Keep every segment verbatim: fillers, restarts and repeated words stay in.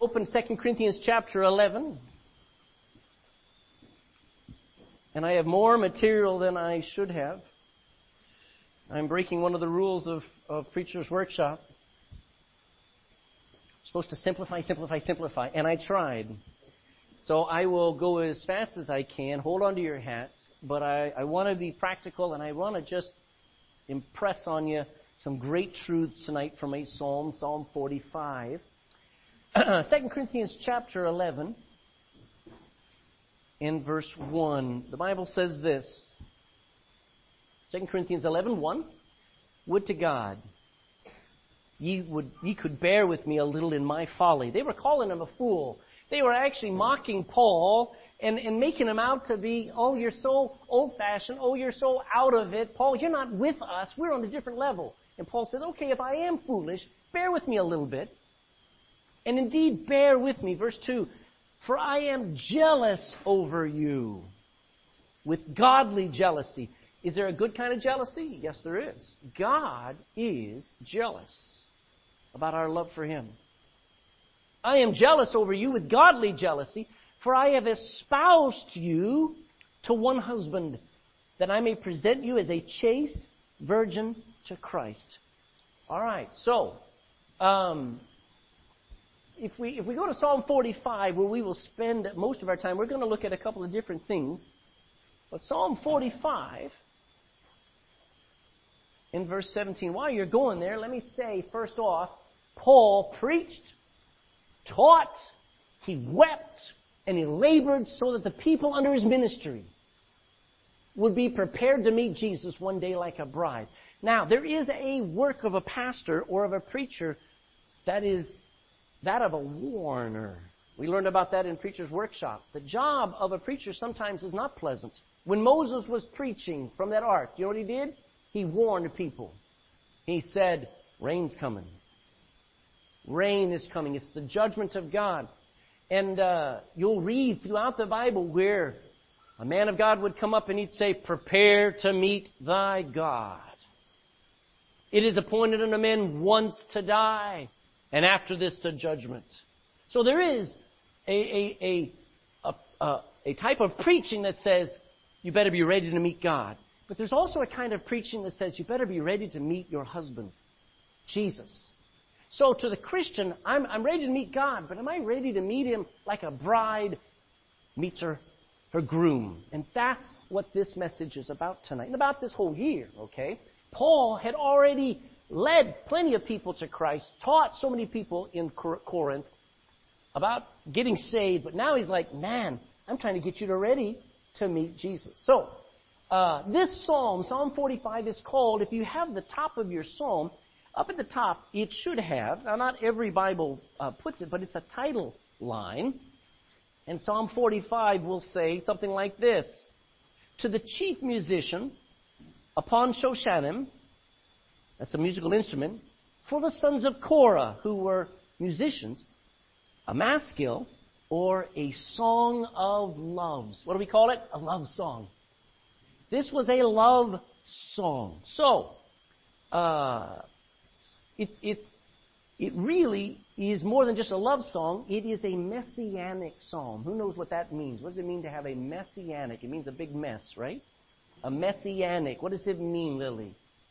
Open Second Corinthians chapter eleven. And I have more material than I should have. I'm breaking one of the rules of, of Preacher's Workshop. I'm supposed to simplify, simplify, simplify. And I tried. So I will go as fast as I can. Hold on to your hats. But I, I want to be practical, and I want to just impress on you some great truths tonight from a psalm, Psalm forty-five. Second Corinthians chapter eleven, in verse one. The Bible says this. Second Corinthians eleven, one. Would to God, ye would ye could bear with me a little in my folly. They were calling him a fool. They were actually mocking Paul and, and making him out to be, oh, you're so old-fashioned. Oh, you're so out of it. Paul, you're not with us. We're on a different level. And Paul says, okay, if I am foolish, bear with me a little bit. And indeed, bear with me. Verse two, for I am jealous over you with godly jealousy. Is there a good kind of jealousy? Yes, there is. God is jealous about our love for Him. I am jealous over you with godly jealousy, for I have espoused you to one husband, that I may present you as a chaste virgin to Christ. All right, so um, if we if we go to Psalm forty-five, where we will spend most of our time, we're going to look at a couple of different things. But Psalm forty-five, in verse seventeen, while you're going there, let me say first off, Paul preached, taught, he wept, and he labored so that the people under his ministry would be prepared to meet Jesus one day like a bride. Now, there is a work of a pastor or of a preacher that is that of a warner. We learned about that in Preacher's Workshop. The job of a preacher sometimes is not pleasant. When Moses was preaching from that ark, you know what he did? He warned people. He said, rain's coming. Rain is coming. It's the judgment of God. And uh, you'll read throughout the Bible where a man of God would come up and he'd say, prepare to meet thy God. It is appointed unto men once to die, and after this to judgment. So there is a, a, a, a, a, a type of preaching that says, you better be ready to meet God. But there's also a kind of preaching that says, you better be ready to meet your husband, Jesus. So to the Christian, I'm, I'm ready to meet God, but am I ready to meet Him like a bride meets her, her groom? And that's what this message is about tonight, and about this whole year, okay? Paul had already led plenty of people to Christ, taught so many people in Corinth about getting saved, but now he's like, man, I'm trying to get you to ready to meet Jesus. So, uh, this psalm, Psalm forty-five, is called, if you have the top of your psalm, up at the top, it should have, now not every Bible uh, puts it, but it's a title line. And Psalm forty-five will say something like this. To the chief musician, upon Shoshanim, that's a musical instrument, for the sons of Korah, who were musicians, a maskil, or a song of loves. What do we call it? A love song. This was a love song. So, uh, it's, it's, it really is more than just a love song. It is a messianic psalm. Who knows what that means? What does it mean to have a messianic? It means a big mess, right? A messianic. What does it mean, Lily?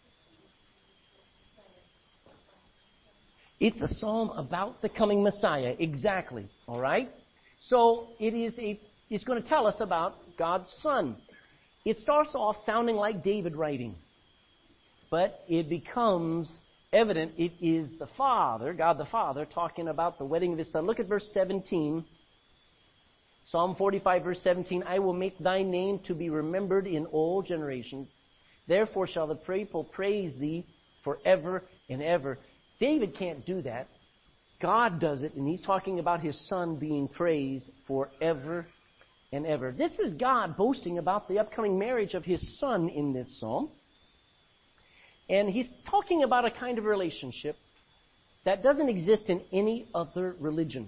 It's a psalm about the coming Messiah. Exactly. All right? So it is a, it's going to tell us about God's Son. It starts off sounding like David writing. But it becomes evident it is the Father, God the Father, talking about the wedding of His Son. Look at verse seventeen. Psalm forty-five, verse seventeen. I will make thy name to be remembered in all generations. Therefore shall the people praise thee forever and ever. David can't do that. God does it, and he's talking about his Son being praised forever and ever. This is God boasting about the upcoming marriage of his Son in this psalm. And he's talking about a kind of relationship that doesn't exist in any other religion.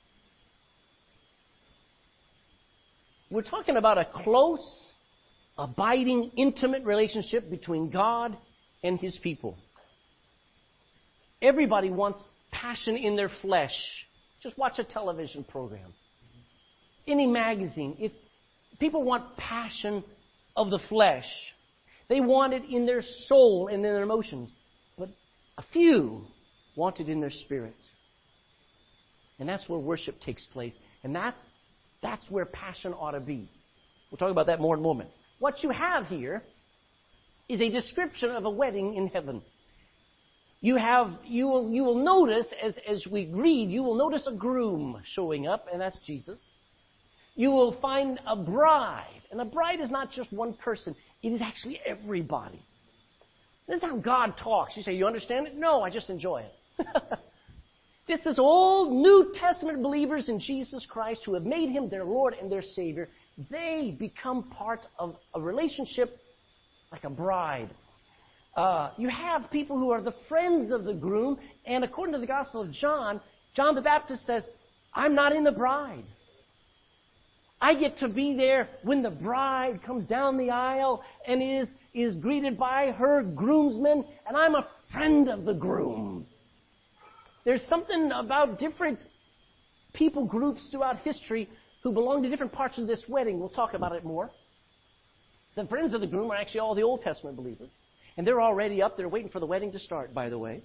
We're talking about a close, abiding, intimate relationship between God and His people. Everybody wants passion in their flesh Just watch a television program. Any magazine. It's people want passion of the flesh. They want it in their soul and in their emotions. But a few want it in their spirit. And that's where worship takes place. And that's that's where passion ought to be. We'll talk about that more in a moment. What you have here is a description of a wedding in heaven. You have you will you will notice as, as we read, you will notice a groom showing up, and that's Jesus. You will find a bride. And a bride is not just one person. It is actually everybody. This is how God talks. You say, you understand it? No, I just enjoy it. This is all New Testament believers in Jesus Christ who have made Him their Lord and their Savior. They become part of a relationship like a bride. Uh, you have people who are the friends of the groom, and according to the Gospel of John, John the Baptist says, I'm not in the bride. I get to be there when the bride comes down the aisle and is, is greeted by her groomsmen, and I'm a friend of the groom. There's something about different people groups throughout history who belong to different parts of this wedding. We'll talk about it more. The friends of the groom are actually all the Old Testament believers. And they're already up there waiting for the wedding to start, by the way.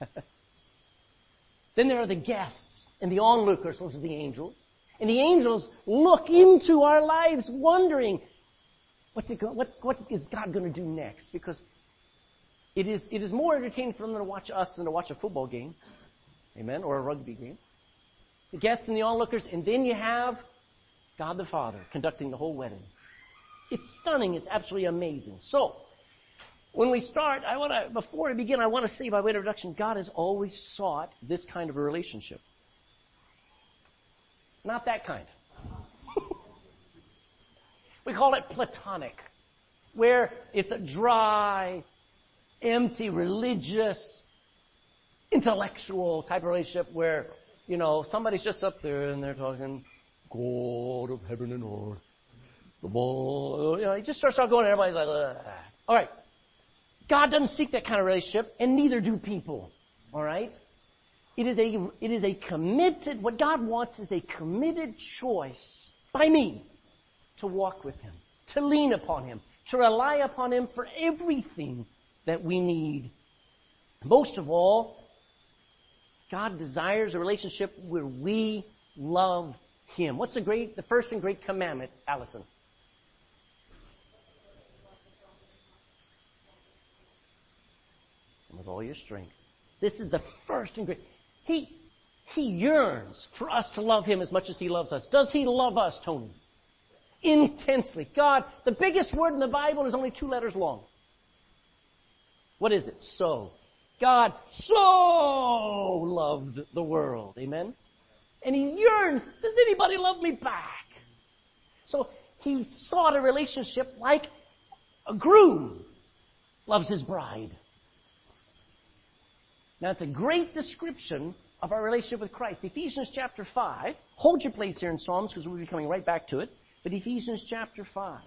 Then there are the guests and the onlookers, those are the angels. And the angels look into our lives wondering, what's it go- what, what is God going to do next? Because it is, it is more entertaining for them to watch us than to watch a football game. Amen? Or a rugby game. The guests and the onlookers, and then you have God the Father conducting the whole wedding. It's stunning. It's absolutely amazing. So, when we start, I want to, before I begin, I want to say by way of introduction, God has always sought this kind of a relationship. Not that kind. We call it platonic, where it's a dry, empty, religious, intellectual type of relationship where, you know, somebody's just up there and they're talking, God of heaven and earth, the ball, you know, he just starts out going and everybody's like, ugh. All right. God doesn't seek that kind of relationship, and neither do people. All right? It is a, it is a committed, what God wants is a committed choice by me to walk with Him, to lean upon Him, to rely upon Him for everything that we need. Most of all, God desires a relationship where we love Him. What's the great, the first and great commandment, Allison? And with all your strength. This is the first and great. He, he yearns for us to love Him as much as He loves us. Does He love us, Tony? Intensely. God, the biggest word in the Bible is only two letters long. What is it? So. God so loved the world. Amen? And He yearns, does anybody love me back? So He sought a relationship like a groom loves his bride. Now, it's a great description of our relationship with Christ. Ephesians chapter five. Hold your place here in Psalms because we'll be coming right back to it. But Ephesians chapter five.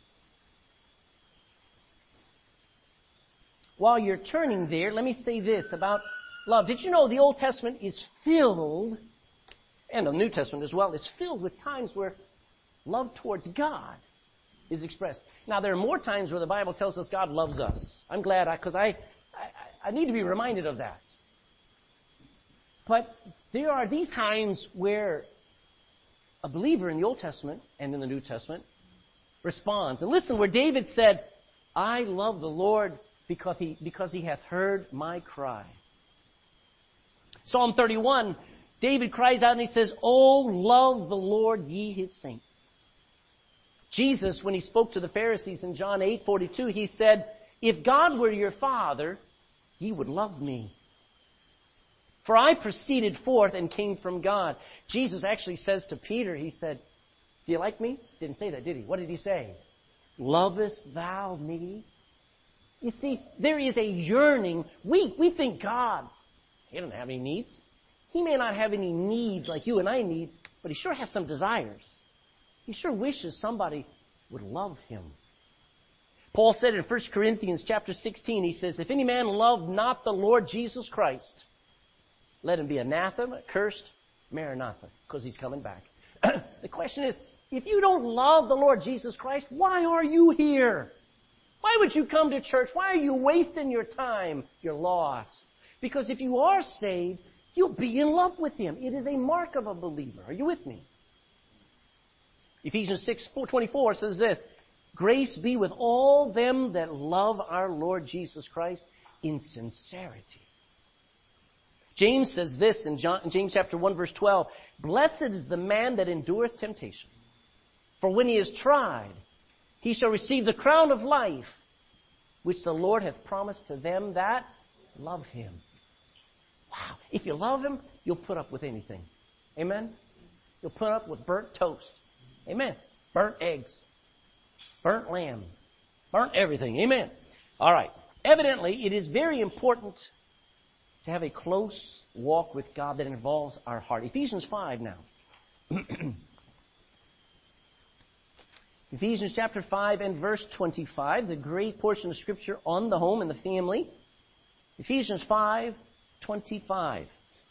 While you're turning there, let me say this about love. Did you know the Old Testament is filled, and the New Testament as well, is filled with times where love towards God is expressed. Now, there are more times where the Bible tells us God loves us. I'm glad, because I, I, I, I need to be reminded of that. But there are these times where a believer in the Old Testament and in the New Testament responds. And listen, where David said, I love the Lord because he, because he hath heard my cry. Psalm thirty-one, David cries out and he says, Oh, love the Lord, ye his saints. Jesus, when he spoke to the Pharisees in John eight forty-two, he said, If God were your father, ye would love me. For I proceeded forth and came from God. Jesus actually says to Peter, he said, Do you like me? Didn't say that, did he? What did he say? Lovest thou me? You see, there is a yearning. We, we think God, He doesn't have any needs. He may not have any needs like you and I need, but He sure has some desires. He sure wishes somebody would love Him. Paul said in First Corinthians chapter sixteen, he says, If any man love not the Lord Jesus Christ, let him be anathema, cursed. Maranatha, because he's coming back. The question is, if you don't love the Lord Jesus Christ, why are you here? Why would you come to church? Why are you wasting your time? You're lost. Because if you are saved, you'll be in love with Him. It is a mark of a believer. Are you with me? Ephesians six twenty-four says this, grace be with all them that love our Lord Jesus Christ in sincerity. James says this in, John, in James chapter one, verse twelve, blessed is the man that endureth temptation. For when he is tried, he shall receive the crown of life, which the Lord hath promised to them that love Him. Wow. If you love Him, you'll put up with anything. Amen? You'll put up with burnt toast. Amen. Burnt eggs. Burnt lamb. Burnt everything. Amen. All right. Evidently, it is very important to have a close walk with God that involves our heart. Ephesians five now. Ephesians chapter five and verse twenty-five, the great portion of Scripture on the home and the family. Ephesians five twenty-five.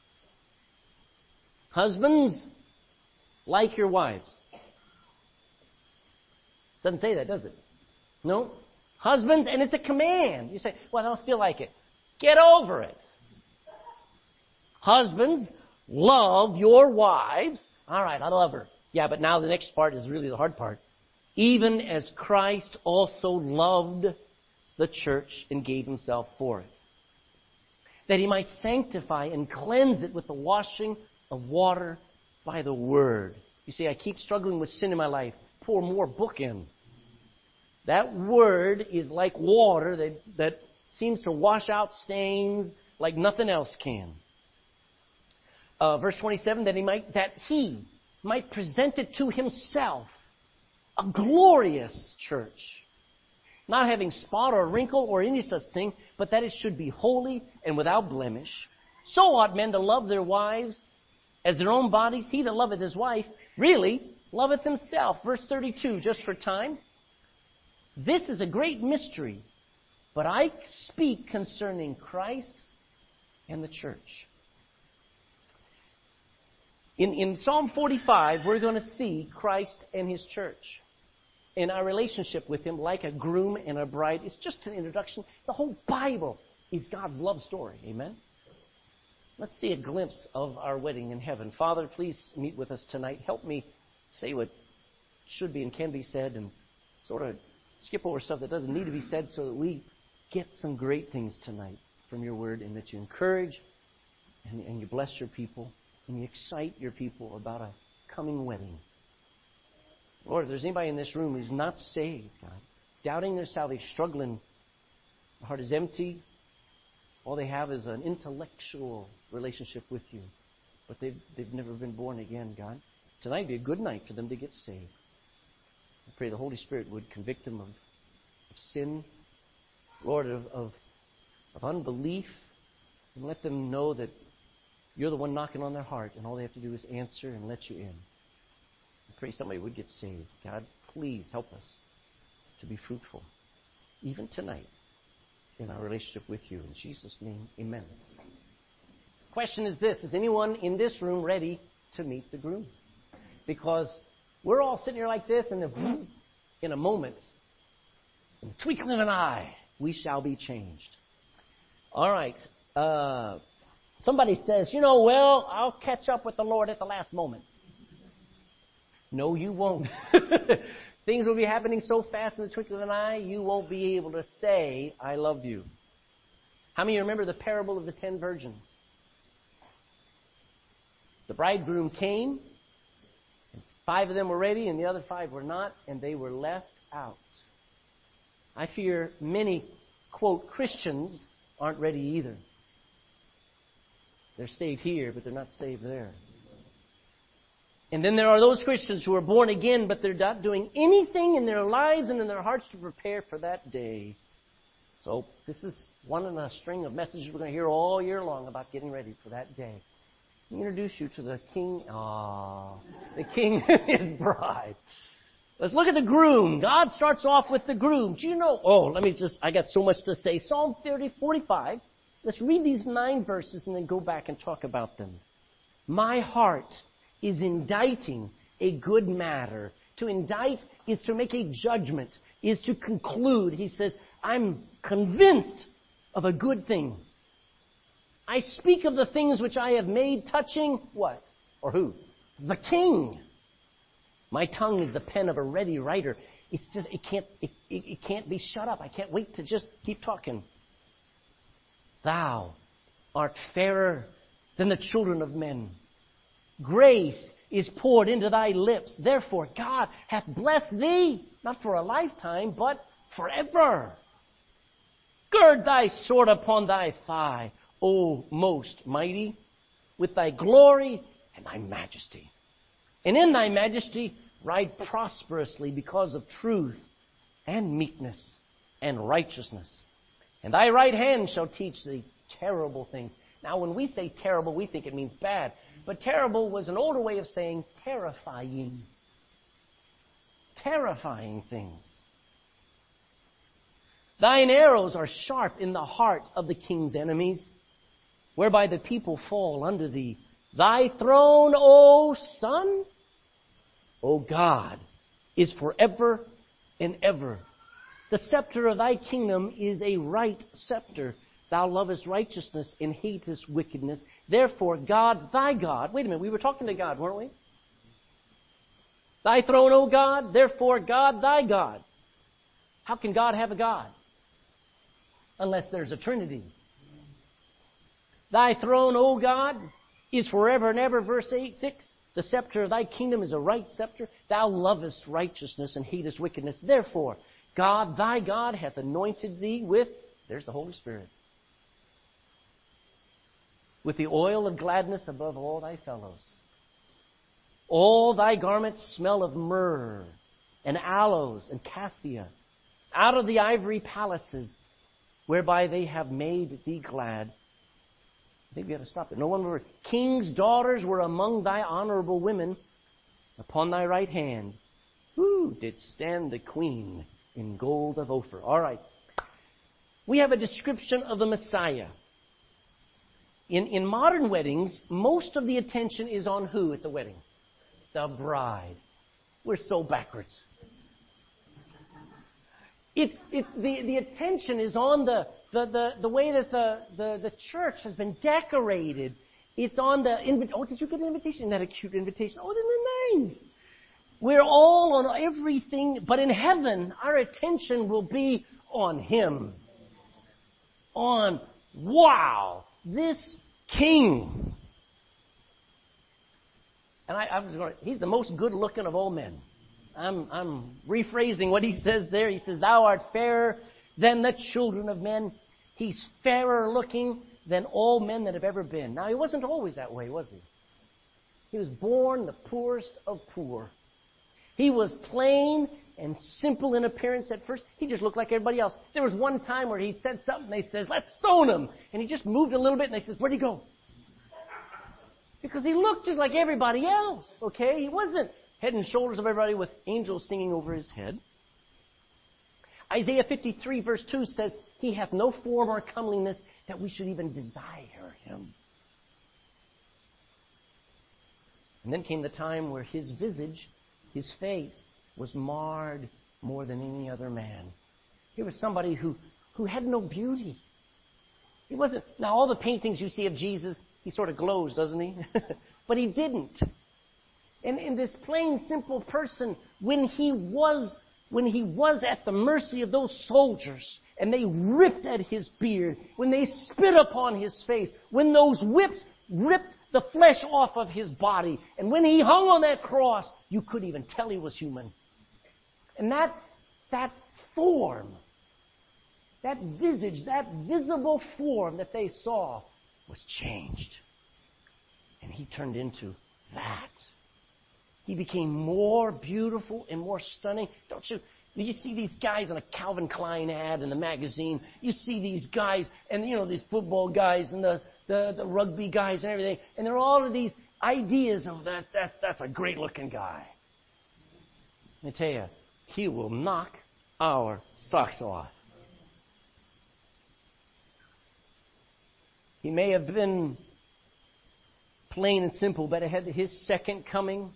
Husbands, like your wives. Doesn't say that, does it? No. Husbands, and it's a command. You say, well, I don't feel like it. Get over it. Husbands, love your wives. All right, I love her. Yeah, but now the next part is really the hard part. Even as Christ also loved the church and gave Himself for it, that He might sanctify and cleanse it with the washing of water by the Word. You see, I keep struggling with sin in my life. Pour more book in. That Word is like water that, that seems to wash out stains like nothing else can. Uh, verse twenty-seven, that he might that he might present it to Himself, a glorious church, not having spot or wrinkle or any such thing, but that it should be holy and without blemish. So ought men to love their wives as their own bodies. He that loveth his wife really loveth himself. Verse thirty-two, just for time. This is a great mystery, but I speak concerning Christ and the church. In, in Psalm forty-five, we're going to see Christ and His church. In our relationship with Him, like a groom and a bride. It's just an introduction. The whole Bible is God's love story. Amen? Let's see a glimpse of our wedding in heaven. Father, please meet with us tonight. Help me say what should be and can be said and sort of skip over stuff that doesn't need to be said so that we get some great things tonight from your word and that you encourage and, and you bless your people and you excite your people about a coming wedding. Lord, if there's anybody in this room who's not saved, God, doubting their salvation, struggling, the heart is empty, all they have is an intellectual relationship with you, but they've, they've never been born again, God. Tonight would be a good night for them to get saved. I pray the Holy Spirit would convict them of, of sin, Lord, of, of, of unbelief, and let them know that you're the one knocking on their heart, and all they have to do is answer and let you in. I pray somebody would get saved. God, please help us to be fruitful, even tonight, in our relationship with you. In Jesus' name, amen. Question is this: is anyone in this room ready to meet the groom? Because we're all sitting here like this, and then in a moment, in the twinkling of an eye, we shall be changed. All right. Uh, somebody says, you know, well, I'll catch up with the Lord at the last moment. No, you won't. Things will be happening so fast in the twinkling of an eye, you won't be able to say, I love you. How many remember the parable of the ten virgins? The bridegroom came, and five of them were ready, and the other five were not, and they were left out. I fear many, quote, Christians aren't ready either. They're saved here, but they're not saved there. And then there are those Christians who are born again, but they're not doing anything in their lives and in their hearts to prepare for that day. So this is one in a string of messages we're going to hear all year long about getting ready for that day. Let me introduce you to the king, ah, the king and his bride. Let's look at the groom. God starts off with the groom. Do you know? Oh, let me just, I got so much to say. Psalm thirty, forty-five. Let's read these nine verses and then go back and talk about them. My heart is indicting a good matter. To indict is to make a judgment, is to conclude. He says, I'm convinced of a good thing. I speak of the things which I have made touching what? Or who? The king. My tongue is the pen of a ready writer. It's just, it can't, it, it, it can't be shut up. I can't wait to just keep talking. Thou art fairer than the children of men. Grace is poured into thy lips. Therefore, God hath blessed thee, not for a lifetime, but forever. Gird thy sword upon thy thigh, O most mighty, with thy glory and thy majesty. And in thy majesty ride prosperously because of truth and meekness and righteousness. And thy right hand shall teach thee terrible things. Now, when we say terrible, we think it means bad. But terrible was an older way of saying terrifying. Terrifying things. Thine arrows are sharp in the heart of the king's enemies, whereby the people fall under thee. Thy throne, O Son, O God, is forever and ever. The scepter of thy kingdom is a right scepter. Thou lovest righteousness and hatest wickedness. Therefore, God, thy God... Wait a minute, we were talking to God, weren't we? Thy throne, O God, therefore God, thy God. How can God have a God? Unless there's a Trinity. Thy throne, O God, is forever and ever. Verse eight, six. The scepter of thy kingdom is a right scepter. Thou lovest righteousness and hatest wickedness. Therefore, God, thy God, hath anointed thee with... There's the Holy Spirit. With the oil of gladness above all thy fellows. All thy garments smell of myrrh and aloes and cassia. Out of the ivory palaces whereby they have made thee glad. I think we have to stop it. No one were. King's daughters were among thy honorable women. Upon thy right hand, who did stand the queen in gold of Ophir. All right. We have a description of the Messiah. In, in modern weddings, most of the attention is on who at the wedding? The bride. We're so backwards. It's, it's the, the attention is on the, the, the, the way that the, the, the church has been decorated. It's on the invitation. Oh, did you get an invitation? Isn't that a cute invitation? Oh, isn't it nice? We're all on everything, but in heaven, our attention will be on Him. On, wow, this King. And I, I was going to, He's the most good-looking of all men. I'm, I'm rephrasing what He says there. He says, Thou art fairer than the children of men. He's fairer looking than all men that have ever been. Now, He wasn't always that way, was He? He was born the poorest of poor. He was plain and simple in appearance at first. He just looked like everybody else. There was one time where He said something, they says, let's stone him. And He just moved a little bit, and they says, where'd He go? Because He looked just like everybody else, okay? He wasn't head and shoulders of everybody with angels singing over His head. Isaiah fifty-three verse two says, He hath no form or comeliness that we should even desire Him. And then came the time where His visage, His face, was marred more than any other man. He was somebody who, who had no beauty. He wasn't... Now, all the paintings you see of Jesus, He sort of glows, doesn't He? But He didn't. And in this plain, simple person, when he was when he was at the mercy of those soldiers, and they ripped at His beard, when they spit upon His face, when those whips ripped the flesh off of His body, and when He hung on that cross, you couldn't even tell He was human. And that, that form, that visage, that visible form that they saw was changed. And He turned into that. He became more beautiful and more stunning. Don't you? You see these guys in a Calvin Klein ad in the magazine. You see these guys, and you know, these football guys and the, the, the rugby guys and everything. And there are all of these ideas of that, that that's a great looking guy. Let me tell you, he will knock our socks off. He may have been plain and simple, but ahead of His second coming,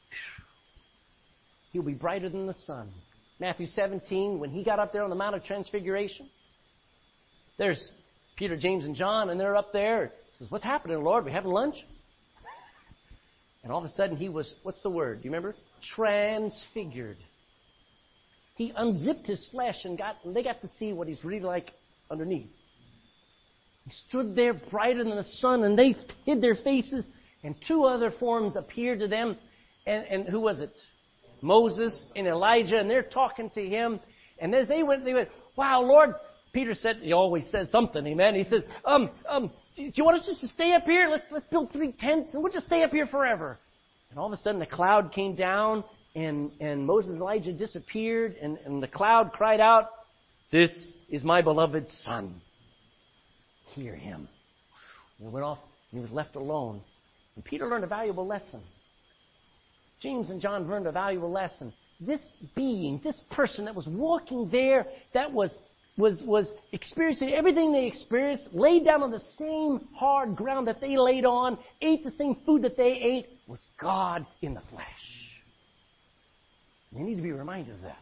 He'll be brighter than the sun. Matthew seventeen, when He got up there on the Mount of Transfiguration, there's Peter, James, and John, and they're up there. He says, "What's happening, Lord? We having lunch?" And all of a sudden He was, what's the word? Do you remember? Transfigured. He unzipped His flesh and got, and they got to see what He's really like underneath. He stood there brighter than the sun, and they hid their faces, and two other forms appeared to them. And, and who was it? Moses and Elijah, and they're talking to Him. And as they went, they went, "Wow, Lord." Peter said, he always says something, amen. He says, um, um, do you want us just to stay up here? Let's let's build three tents, and we'll just stay up here forever. And all of a sudden, the cloud came down, and, and Moses and Elijah disappeared, and, and the cloud cried out, "This is my beloved Son. Hear Him." And he went off, and He was left alone. And Peter learned a valuable lesson. James and John learned a valuable lesson. This being, this person that was walking there, that was was was experiencing everything they experienced, laid down on the same hard ground that they laid on, ate the same food that they ate, was God in the flesh. They need to be reminded of that.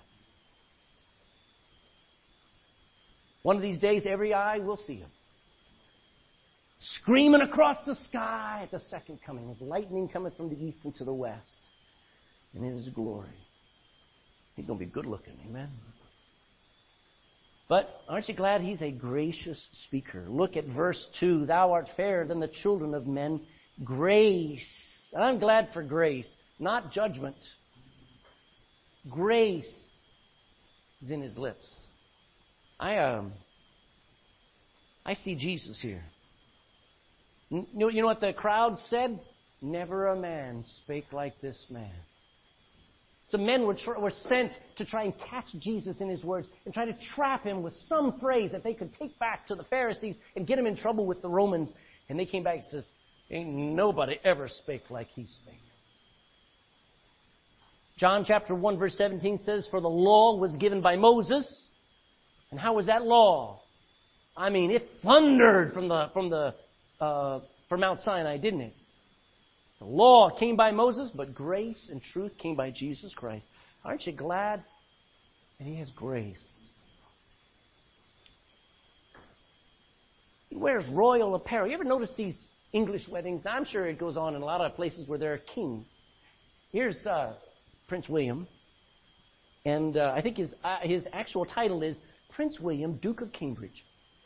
One of these days, every eye will see Him. Screaming across the sky at the second coming, with lightning coming from the east and to the west. And in His glory. He's going to be good looking, amen? But aren't you glad He's a gracious speaker? Look at verse two. "Thou art fairer than the children of men." Grace. And I'm glad for grace, not judgment. Grace is in His lips. I um, I see Jesus here. You know, you know what the crowd said? "Never a man spake like this man." Some men were, tr- were sent to try and catch Jesus in His words and try to trap Him with some phrase that they could take back to the Pharisees and get Him in trouble with the Romans. And they came back and says, "Ain't nobody ever spake like He spake." John chapter one verse seventeen says, "For the law was given by Moses." And how was that law? I mean, it thundered from the from the uh, from Mount Sinai, didn't it? The law came by Moses, but grace and truth came by Jesus Christ. Aren't you glad that He has grace? He wears royal apparel. You ever notice these English weddings? Now, I'm sure it goes on in a lot of places where there are kings. Here's uh, Prince William. And uh, I think his, uh, his actual title is Prince William, Duke of Cambridge.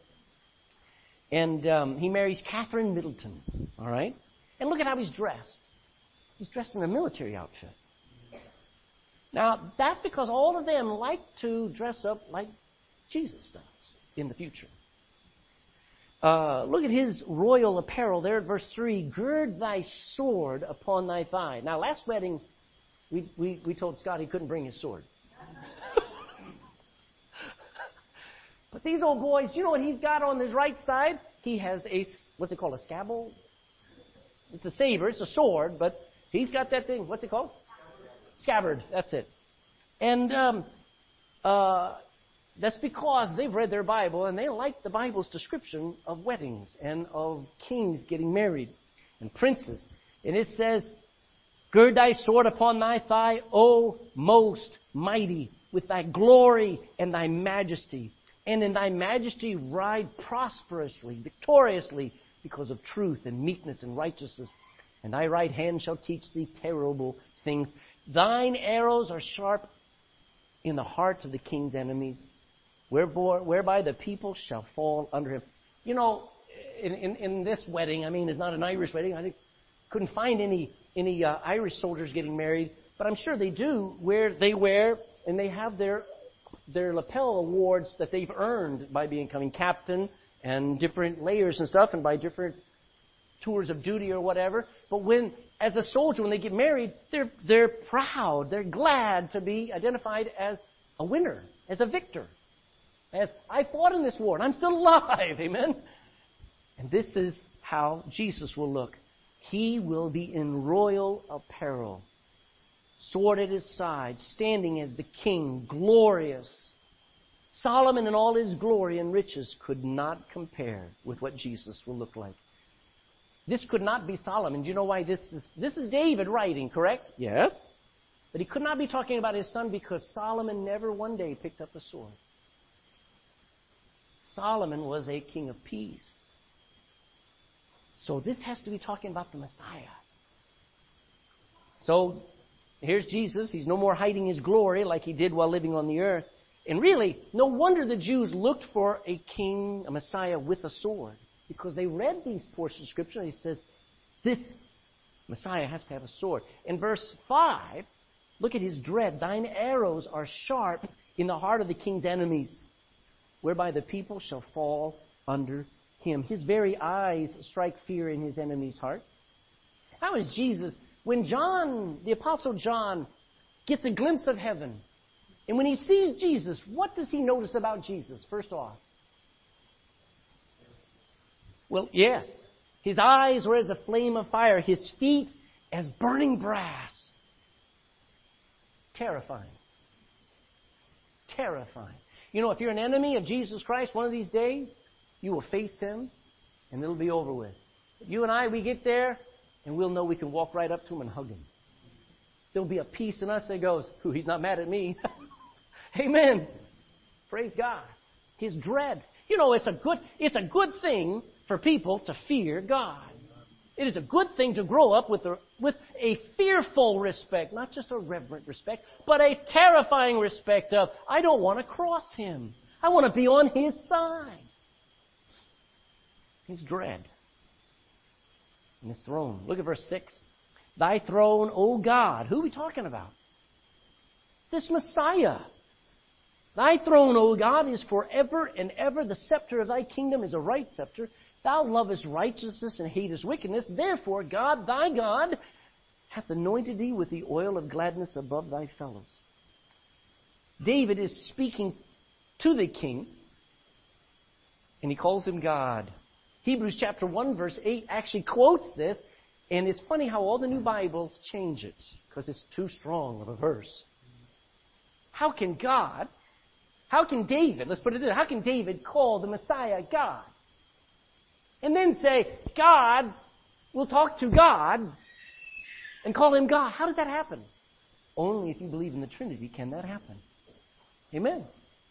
And um, he marries Catherine Middleton. All right? And look at how he's dressed. He's dressed in a military outfit. Now, that's because all of them like to dress up like Jesus does in the future. Uh, look at his royal apparel there at verse three. "Gird thy sword upon thy thigh." Now, last wedding, we, we, we told Scott he couldn't bring his sword. But these old boys, you know what he's got on his right side? He has a, what's it called, a scabble? It's a saber, it's a sword, but he's got that thing. What's it called? Scabbard. That's it. And um, uh, that's because they've read their Bible and they like the Bible's description of weddings and of kings getting married and princes. And it says, "Gird thy sword upon thy thigh, O most mighty, with thy glory and thy majesty. And in thy majesty ride prosperously, victoriously, because of truth and meekness and righteousness. And thy right hand shall teach thee terrible things. Thine arrows are sharp in the hearts of the king's enemies, whereby the people shall fall under him." You know, in, in, in this wedding, I mean, it's not an Irish wedding. I couldn't find any any uh, Irish soldiers getting married, but I'm sure they do, where they wear, and they have their their lapel awards that they've earned by becoming captain and different layers and stuff, and by different tours of duty or whatever. But when, as a soldier, when they get married, they're they're proud, they're glad to be identified as a winner, as a victor, as I fought in this war and I'm still alive, amen. And this is how Jesus will look. He will be in royal apparel, sword at his side, standing as the king, glorious. Solomon in all his glory and riches could not compare with what Jesus will look like. This could not be Solomon. Do you know why this is? This is David writing, correct? Yes. But he could not be talking about his son because Solomon never one day picked up a sword. Solomon was a king of peace. So this has to be talking about the Messiah. So here's Jesus. He's no more hiding his glory like he did while living on the earth. And really, no wonder the Jews looked for a king, a Messiah with a sword. Because they read these portions of Scripture and he says, this Messiah has to have a sword. In verse five, look at his dread. Thine arrows are sharp in the heart of the king's enemies, whereby the people shall fall under him. His very eyes strike fear in his enemy's heart. How is Jesus, when John, the Apostle John, gets a glimpse of heaven, and when he sees Jesus, what does he notice about Jesus, first off? Well, yes. His eyes were as a flame of fire, his feet as burning brass. Terrifying. Terrifying. You know, if you're an enemy of Jesus Christ one of these days, you will face him, and it'll be over with. You and I, we get there, and we'll know we can walk right up to him and hug him. There'll be a peace in us that goes, ooh, he's not mad at me. Amen. Praise God. His dread. You know, it's a good, it's a good thing for people to fear God. It is a good thing to grow up with a, with a fearful respect, not just a reverent respect, but a terrifying respect of, I don't want to cross him. I want to be on his side. His dread. And his throne. Look at verse six. Thy throne, O God. Who are we talking about? This Messiah. Thy throne, O God, is forever and ever. The scepter of thy kingdom is a right scepter. Thou lovest righteousness and hatest wickedness. Therefore, God, thy God, hath anointed thee with the oil of gladness above thy fellows. David is speaking to the king, and he calls him God. Hebrews chapter one, verse eight actually quotes this, and it's funny how all the new Bibles change it, because it's too strong of a verse. How can God, how can David, let's put it this, how can David call the Messiah God? And then say, God will talk to God and call him God. How does that happen? Only if you believe in the Trinity can that happen. Amen.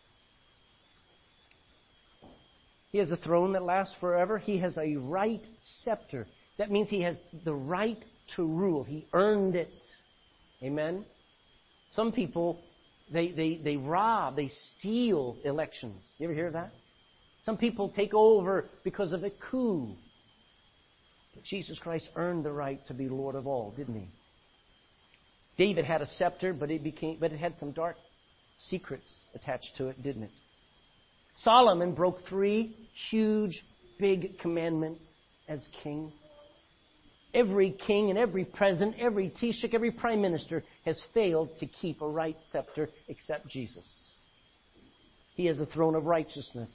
He has a throne that lasts forever. He has a right scepter. That means he has the right to rule. He earned it. Amen. Some people, they, they, they rob, they steal elections. You ever hear of that? Some people take over because of a coup. But Jesus Christ earned the right to be Lord of all, didn't he? David had a scepter, but it became, but it had some dark secrets attached to it, didn't it? Solomon broke three huge, big commandments as king. Every king and every president, every Taoiseach, every prime minister has failed to keep a right scepter except Jesus. He has a throne of righteousness.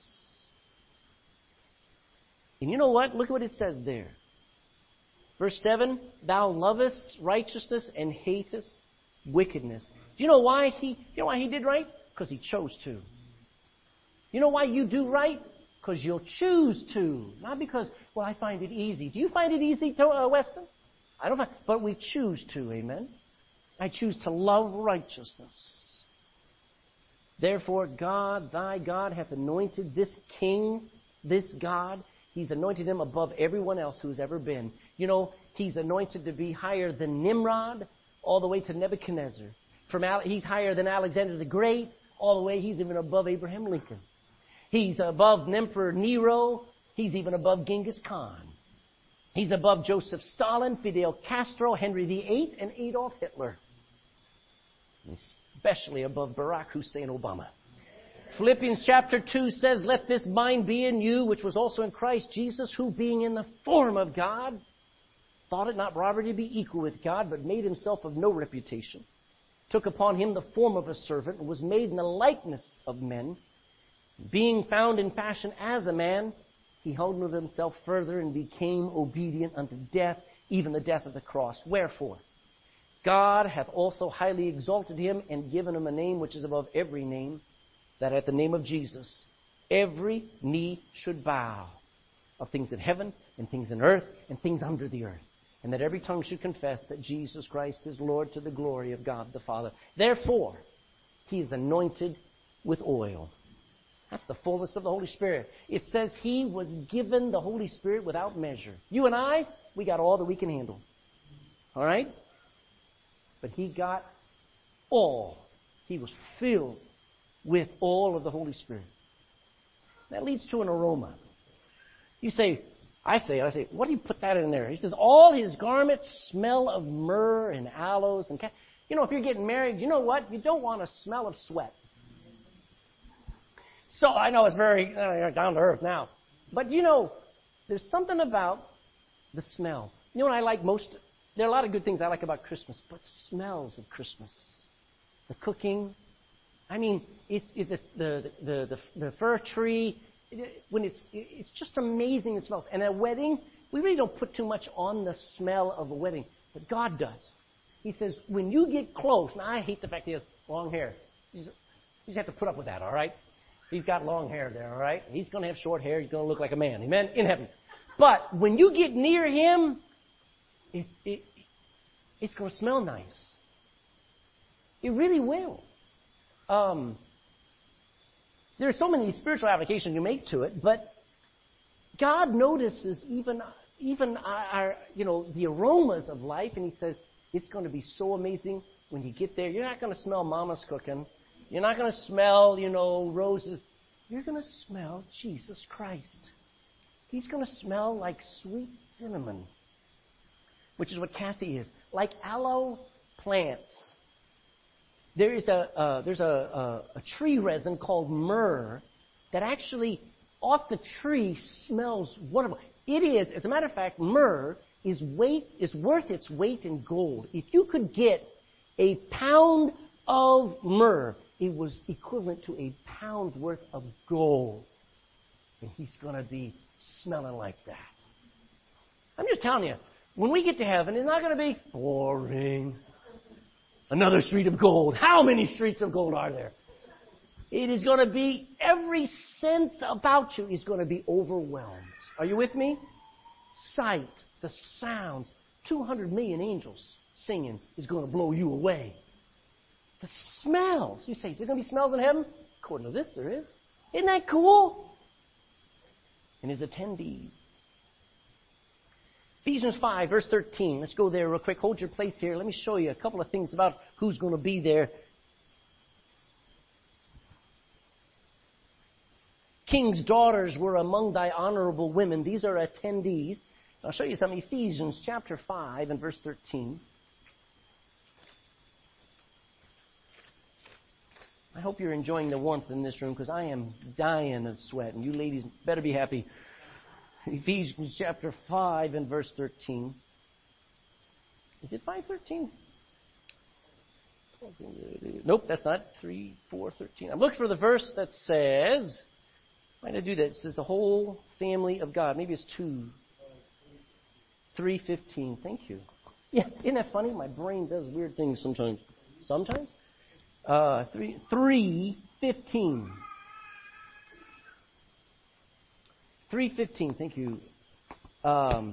And you know what? Look at what it says there. Verse seven, thou lovest righteousness and hatest wickedness. Do you know why he, you know why he did right? Because he chose to. You know why you do right? Because you'll choose to. Not because, well, I find it easy. Do you find it easy, to, uh, Weston? I don't find, but we choose to, amen? I choose to love righteousness. Therefore, God, thy God, hath anointed this king, this God. He's anointed him above everyone else who's ever been. You know, he's anointed to be higher than Nimrod, all the way to Nebuchadnezzar. From Al- he's higher than Alexander the Great, all the way, he's even above Abraham Lincoln. He's above Emperor Nero. He's even above Genghis Khan. He's above Joseph Stalin, Fidel Castro, Henry the Eighth, and Adolf Hitler. Especially above Barack Hussein Obama. Philippians chapter two says, let this mind be in you, which was also in Christ Jesus, who being in the form of God, thought it not robbery to be equal with God, but made himself of no reputation, took upon him the form of a servant, and was made in the likeness of men. Being found in fashion as a man, he humbled himself further and became obedient unto death, even the death of the cross. Wherefore, God hath also highly exalted him and given him a name which is above every name, that at the name of Jesus every knee should bow, of things in heaven and things in earth and things under the earth. And that every tongue should confess that Jesus Christ is Lord to the glory of God the Father. Therefore, He is anointed with oil. That's the fullness of the Holy Spirit. It says He was given the Holy Spirit without measure. You and I, we got all that we can handle. All right? But He got all. He was filled with all of the Holy Spirit. That leads to an aroma. You say, I say, I say, what do you put that in there? He says, all His garments smell of myrrh and aloes and ca-. You know, if you're getting married, you know what? You don't want a smell of sweat. So I know it's very uh, down to earth now. But you know, there's something about the smell. You know what I like most? There are a lot of good things I like about Christmas, but smells of Christmas. The cooking. I mean, it's it, the, the, the, the, the fir tree. It, when it's it's just amazing it smells. And at a wedding, we really don't put too much on the smell of a wedding, but God does. He says, when you get close, now I hate the fact he has long hair. You just, you just have to put up with that, all right? He's got long hair there, all right? He's going to have short hair. He's going to look like a man, amen, in heaven. But when you get near Him, it's, it, it's going to smell nice. It really will. Um, there are so many spiritual applications you make to it, but God notices even even our, our you know the aromas of life, and He says it's going to be so amazing when you get there. You're not going to smell Mama's cooking. You're not going to smell, you know, roses. You're going to smell Jesus Christ. He's going to smell like sweet cinnamon, which is what cassie is, like aloe plants. There is a uh, there's a, a, a tree resin called myrrh that actually off the tree smells wonderful. It is, as a matter of fact, myrrh is weight is worth its weight in gold. If you could get a pound of myrrh, it was equivalent to a pound's worth of gold. And He's going to be smelling like that. I'm just telling you, when we get to heaven, it's not going to be boring. Another street of gold. How many streets of gold are there? It is going to be, every sense about you is going to be overwhelmed. Are you with me? Sight, the sounds, two hundred million angels singing is going to blow you away. The smells. You say, is there going to be smells in heaven? According to this, there is. Isn't that cool? And His attendees. Ephesians five, verse thirteen. Let's go there real quick. Hold your place here. Let me show you a couple of things about who's going to be there. King's daughters were among thy honorable women. These are attendees. I'll show you some. Ephesians chapter five and verse thirteen. I hope you're enjoying the warmth in this room because I am dying of sweat, and you ladies better be happy. Ephesians chapter five and verse thirteen. Is it five thirteen? Nope, that's not three, four, thirteen. I'm looking for the verse that says, why did I do that? It says the whole family of God. Maybe it's two. three fifteen. Thank you. Yeah, isn't that funny? My brain does weird things sometimes. Sometimes? Uh, three, three fifteen. three fifteen, thank you. Um,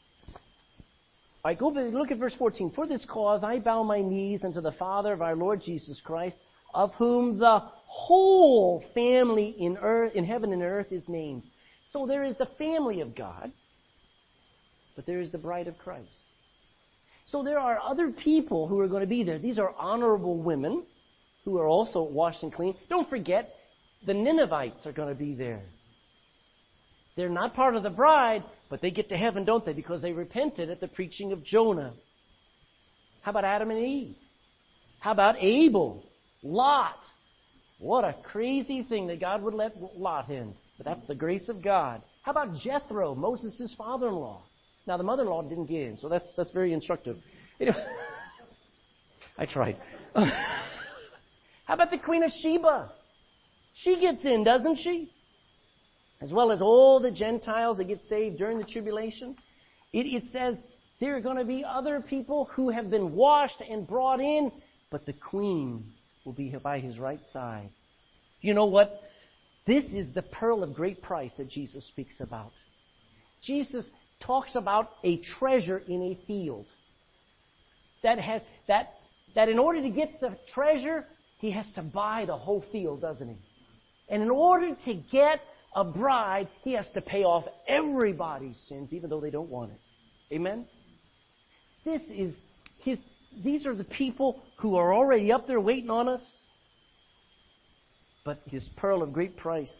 I go look at verse fourteen. For this cause I bow my knees unto the Father of our Lord Jesus Christ, of whom the whole family in earth, in heaven and earth is named. So there is the family of God, but there is the bride of Christ. So there are other people who are going to be there. These are honorable women who are also washed and clean. Don't forget, the Ninevites are going to be there. They're not part of the bride, but they get to heaven, don't they? Because they repented at the preaching of Jonah. How about Adam and Eve? How about Abel? Lot? What a crazy thing that God would let Lot in. But that's the grace of God. How about Jethro, Moses' father-in-law? Now, the mother-in-law didn't get in, so that's that's very instructive. Anyway, I tried. How about the Queen of Sheba? She gets in, doesn't she? As well as all the Gentiles that get saved during the tribulation. It, it says there are going to be other people who have been washed and brought in, but the queen will be by His right side. You know what? This is the pearl of great price that Jesus speaks about. Jesus talks about a treasure in a field. That has that that in order to get the treasure, he has to buy the whole field, doesn't he? And in order to get a bride, he has to pay off everybody's sins, even though they don't want it. Amen? This is his. These are the people who are already up there waiting on us. But his pearl of great price,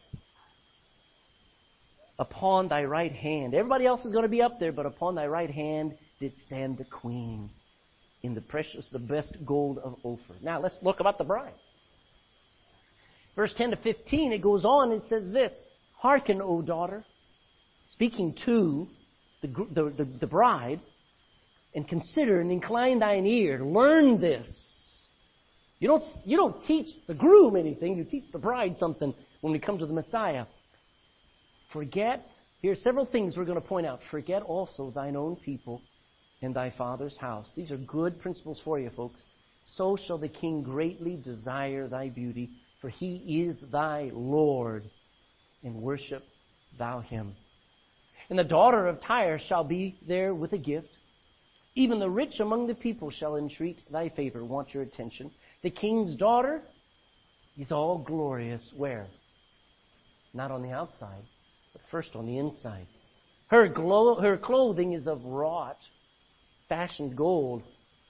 upon thy right hand. Everybody else is going to be up there, but upon thy right hand did stand the queen in the precious, the best gold of Ophir. Now let's look about the bride. Verse ten to fifteen, it goes on and it says this, hearken, O daughter, speaking to the, the, the, the bride, and consider and incline thine ear. Learn this. You don't, you don't teach the groom anything. You teach the bride something when we come to the Messiah. Forget, here are several things we're going to point out. Forget also thine own people and thy father's house. These are good principles for you, folks. So shall the king greatly desire thy beauty, for he is thy Lord, and worship thou him. And the daughter of Tyre shall be there with a gift. Even the rich among the people shall entreat thy favor. Want your attention. The king's daughter is all glorious. Where? Not on the outside, but first on the inside. Her, glow, her clothing is of wrought, fashioned gold.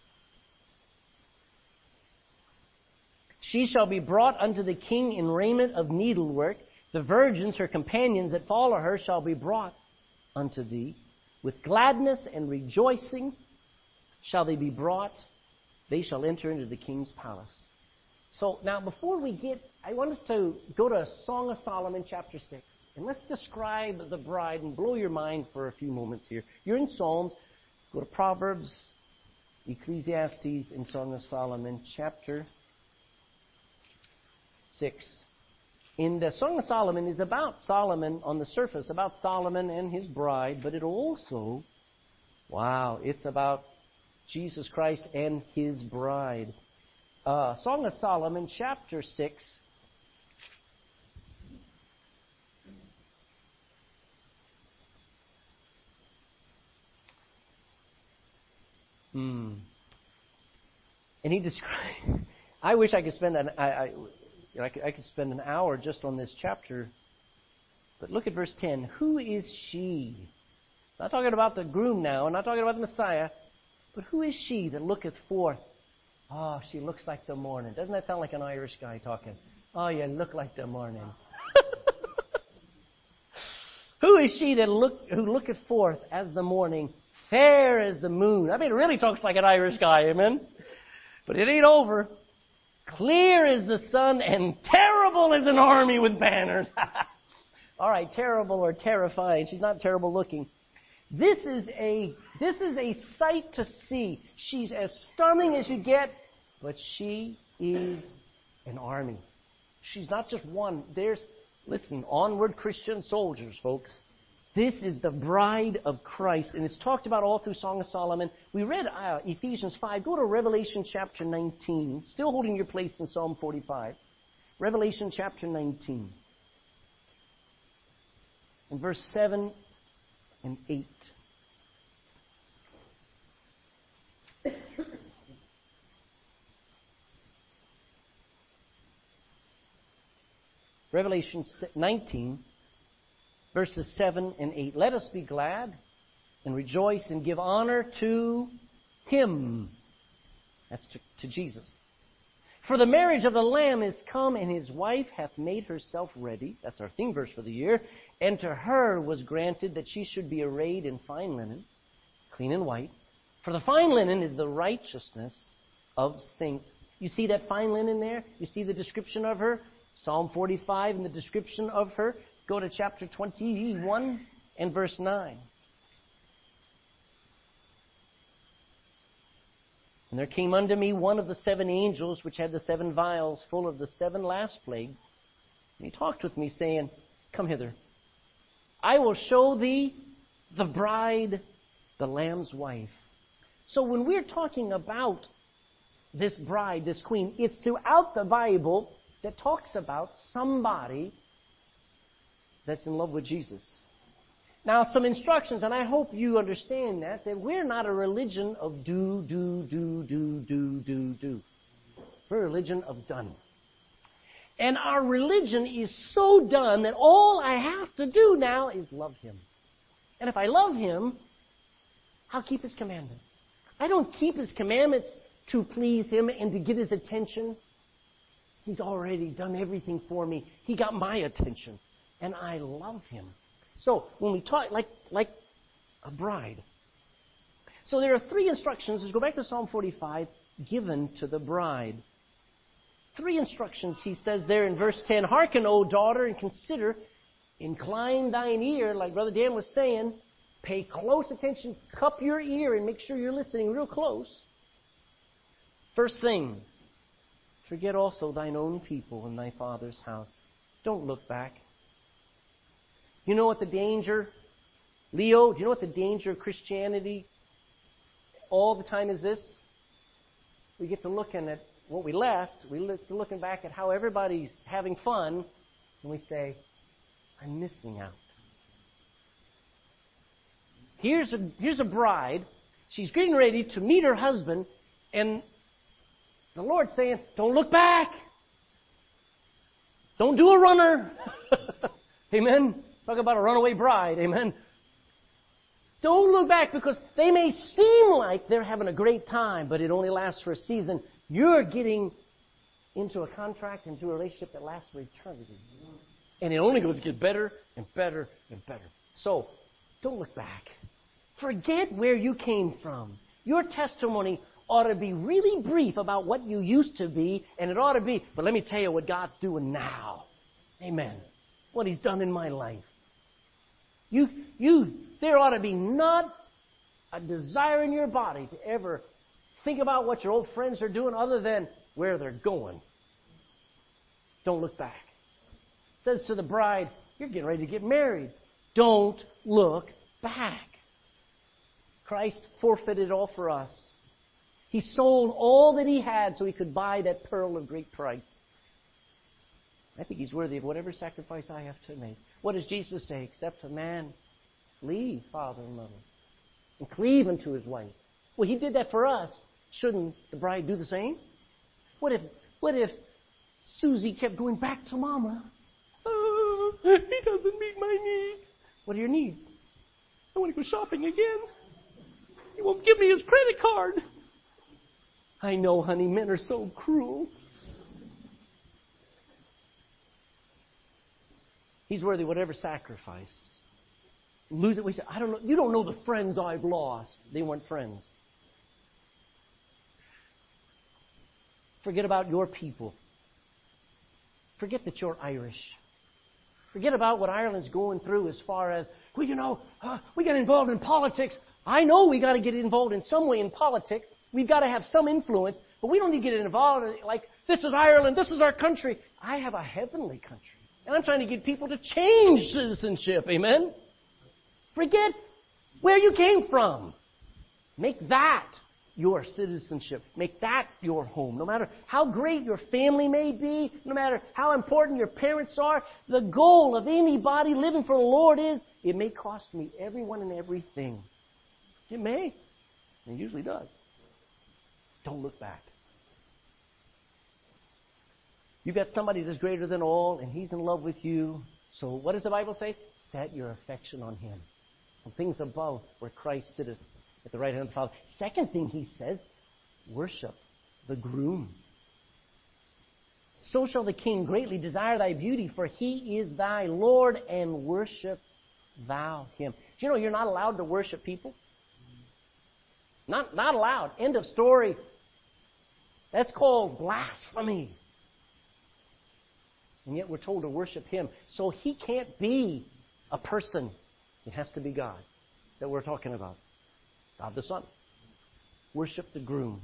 She shall be brought unto the king in raiment of needlework. The virgins, her companions that follow her, shall be brought unto thee. With gladness and rejoicing shall they be brought. They shall enter into the king's palace. So now before we get, I want us to go to Song of Solomon chapter six. And let's describe the bride and blow your mind for a few moments here. You're in Psalms. Go to Proverbs, Ecclesiastes, and Song of Solomon chapter six. In the Song of Solomon is about Solomon on the surface, about Solomon and his bride, but it also, wow, it's about Jesus Christ and his bride. Uh, Song of Solomon, chapter six. Hmm. And he describes, I wish I could spend an, I, I, I, could, I could spend an hour just on this chapter. But look at verse ten. Who is she? Not talking about the groom now, not talking about the Messiah. But who is she that looketh forth? Oh, she looks like the morning. Doesn't that sound like an Irish guy talking? Oh, you look like the morning. Who is she that look who looketh forth as the morning, fair as the moon? I mean, it really talks like an Irish guy, amen? But it ain't over. Clear as the sun and terrible as an army with banners. All right, terrible or terrifying. She's not terrible looking. This is a this is a sight to see. She's as stunning as you get, but she is an army. She's not just one. There's, listen, onward Christian soldiers, folks. This is the bride of Christ, and it's talked about all through Song of Solomon. We read uh, Ephesians five. Go to Revelation chapter nineteen. Still holding your place in Psalm forty-five. Revelation chapter nineteen. In verse seven and eight. Revelation nineteen, verses seven and eight. Let us be glad and rejoice and give honor to Him. That's to, to Jesus. For the marriage of the Lamb is come, and His wife hath made herself ready. That's our theme verse for the year. And to her was granted that she should be arrayed in fine linen, clean and white. For the fine linen is the righteousness of saints. You see that fine linen there? You see the description of her? Psalm forty-five and the description of her. Go to chapter twenty-one and verse nine. And there came unto me one of the seven angels which had the seven vials full of the seven last plagues. And he talked with me, saying, Come hither. I will show thee the bride, the Lamb's wife. So when we're talking about this bride, this queen, it's throughout the Bible that talks about somebody that's in love with Jesus. Now, some instructions, and I hope you understand that, that we're not a religion of do, do, do, do, do, do, do. We're a religion of done. And our religion is so done that all I have to do now is love Him. And if I love Him, I'll keep His commandments. I don't keep His commandments to please Him and to get His attention. He's already done everything for me. He got my attention. And I love Him. So, when we talk, like, like a bride. So there are three instructions. Let's go back to Psalm forty-five, given to the bride. Three instructions, he says there in verse ten. Hearken, O daughter, and consider. Incline thine ear, like Brother Dan was saying. Pay close attention. Cup your ear and make sure you're listening real close. First thing, forget also thine own people in thy father's house. Don't look back. You know what the danger, Leo, do you know what the danger of Christianity all the time is this? We get to looking at what we left, we look to looking back at how everybody's having fun, and we say, I'm missing out. Here's a, here's a bride, she's getting ready to meet her husband, and the Lord's saying, don't look back. Don't do a runner. Amen. Talk about a runaway bride. Amen. Don't look back, because they may seem like they're having a great time, but it only lasts for a season. You're getting into a contract, into a relationship that lasts for eternity. And it only goes to get better and better and better. So, don't look back. Forget where you came from. Your testimony ought to be really brief about what you used to be, and it ought to be, but let me tell you what God's doing now. Amen. What He's done in my life. You, you, there ought to be not a desire in your body to ever think about what your old friends are doing other than where they're going. Don't look back. It says to the bride, you're getting ready to get married. Don't look back. Christ forfeited all for us. He sold all that He had so He could buy that pearl of great price. I think He's worthy of whatever sacrifice I have to make. What does Jesus say? Except a man leave father and mother and cleave unto his wife. Well, He did that for us. Shouldn't the bride do the same? What if, what if Susie kept going back to Mama? Oh, he doesn't meet my needs. What are your needs? I want to go shopping again. He won't give me his credit card. I know, honey, men are so cruel. He's worthy of whatever sacrifice. Lose it. We say, I don't know. You don't know the friends I've lost. They weren't friends. Forget about your people. Forget that you're Irish. Forget about what Ireland's going through as far as, well, you know, uh, we got involved in politics. I know we got to get involved in some way in politics. We've got to have some influence, but we don't need to get involved in, like, this is Ireland, this is our country. I have a heavenly country. And I'm trying to get people to change citizenship. Amen? Forget where you came from. Make that your citizenship. Make that your home. No matter how great your family may be, no matter how important your parents are, the goal of anybody living for the Lord is, it may cost me everyone and everything. It may. It usually does. Don't look back. You've got somebody that's greater than all, and He's in love with you. So what does the Bible say? Set your affection on Him, on things above, where Christ sitteth at the right hand of the Father. Second thing He says, worship the groom. So shall the King greatly desire thy beauty, for He is thy Lord, and worship thou Him. Do you know you're not allowed to worship people? Not, not allowed. End of story. That's called blasphemy. And yet we're told to worship Him. So He can't be a person. It has to be God that we're talking about. God the Son. Worship the groom.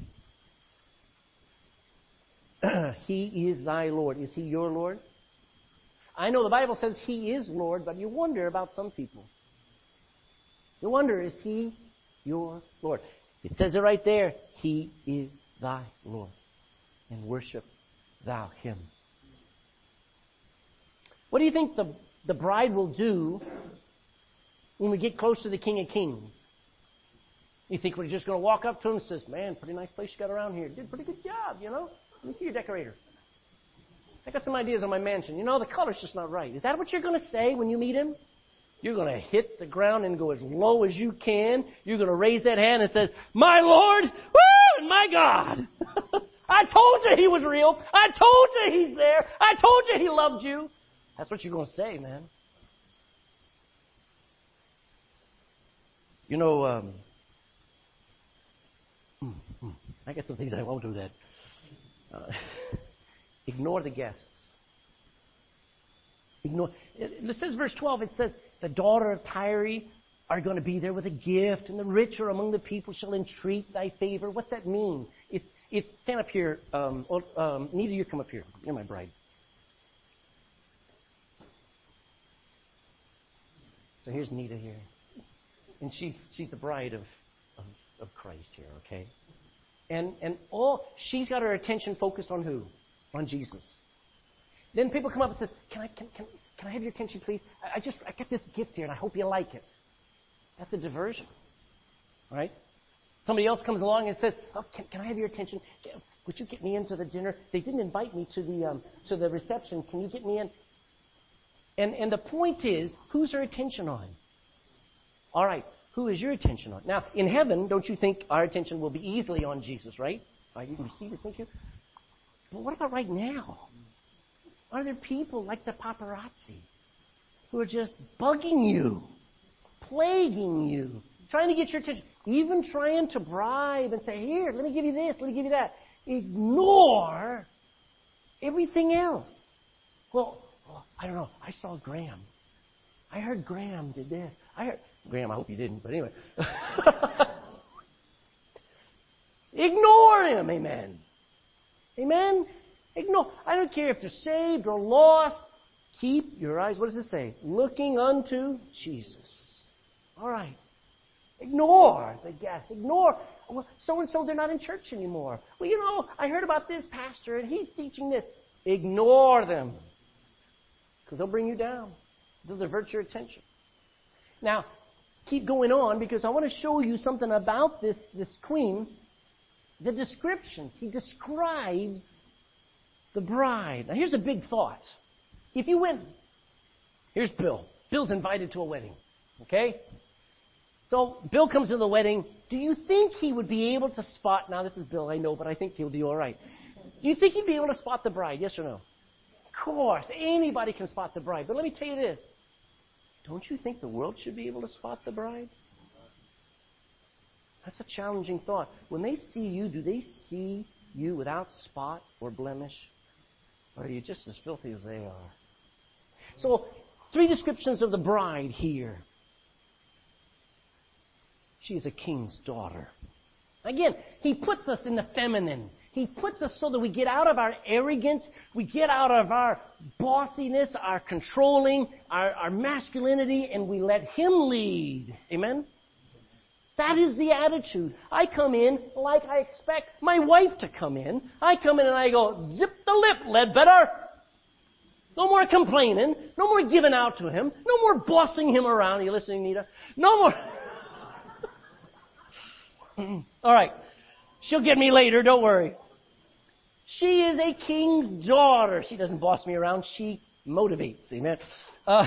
He is thy Lord. Is He your Lord? I know the Bible says He is Lord, but you wonder about some people. You wonder, is He your Lord? It says it right there. He is thy Lord. And worship thou Him. What do you think the, the bride will do when we get close to the King of Kings. You think we're just going to walk up to him and says, man, pretty nice place you got around here. Did a pretty good job, you know. Let me see your decorator. I got some ideas on my mansion. You know, the color's just not right. Is that what you're going to say when you meet him? You're going to hit the ground and go as low as you can. You're going to raise that hand and say, my Lord, woo, and my God. I told you he was real. I told you he's there. I told you he loved you. That's what you're going to say, man. You know, um, mm, mm, I got some things I won't do that. Uh, ignore the guests. Ignore. It, it says, verse twelve, it says, the daughter of Tyre are going to be there with a gift, and the rich are among the people shall entreat thy favor. What's that mean? It's, it's stand up here. Um, um, Nita, you come up here. You're my bride. So here's Nita here. And she's she's the bride of, of, of Christ here, okay? And and all she's got her attention focused on who? On Jesus. Then people come up and say, Can I can can can I have your attention, please? I, I just I got this gift here and I hope you like it. That's a diversion. Right? Somebody else comes along and says, Oh, can, can I have your attention? Would you get me into the dinner? They didn't invite me to the um, to the reception. Can you get me in? And and the point is, who's her attention on? All right, who is your attention on? Now, in heaven, don't you think our attention will be easily on Jesus, right? Are you receive it, thank you? But what about right now? Are there people like the paparazzi who are just bugging you, plaguing you, trying to get your attention, even trying to bribe and say, here, let me give you this, let me give you that. Ignore everything else. Well, well I don't know. I saw Graham. I heard Graham did this. I heard Graham, I hope you didn't, but anyway. Ignore him, amen. Amen? Ignore. I don't care if they're saved or lost. Keep your eyes, what does it say? Looking unto Jesus. All right. Ignore the guests. Ignore. Well, so-and-so, they're not in church anymore. Well, you know, I heard about this pastor, and he's teaching this. Ignore them. Because they'll bring you down. They'll divert your attention. Now, keep going on because I want to show you something about this, this queen. The description. He describes the bride. Now, here's a big thought. If you went, here's Bill. Bill's invited to a wedding. Okay? So, Bill comes to the wedding. Do you think he would be able to spot, now this is Bill, I know, but I think he'll do all right. Do you think he'd be able to spot the bride? Yes or no? Of course, anybody can spot the bride. But let me tell you this. Don't you think the world should be able to spot the bride? That's a challenging thought. When they see you, do they see you without spot or blemish? Or are you just as filthy as they are? So, three descriptions of the bride here. She is a king's daughter. Again, he puts us in the feminine. He puts us so that we get out of our arrogance, we get out of our bossiness, our controlling, our, our masculinity, and we let him lead. Amen? That is the attitude. I come in like I expect my wife to come in. I come in and I go, zip the lip, Ledbetter. No more complaining. No more giving out to him. No more bossing him around. Are you listening, Nita? No more. All right. She'll get me later. Don't worry. She is a king's daughter. She doesn't boss me around. She motivates. Amen. Uh,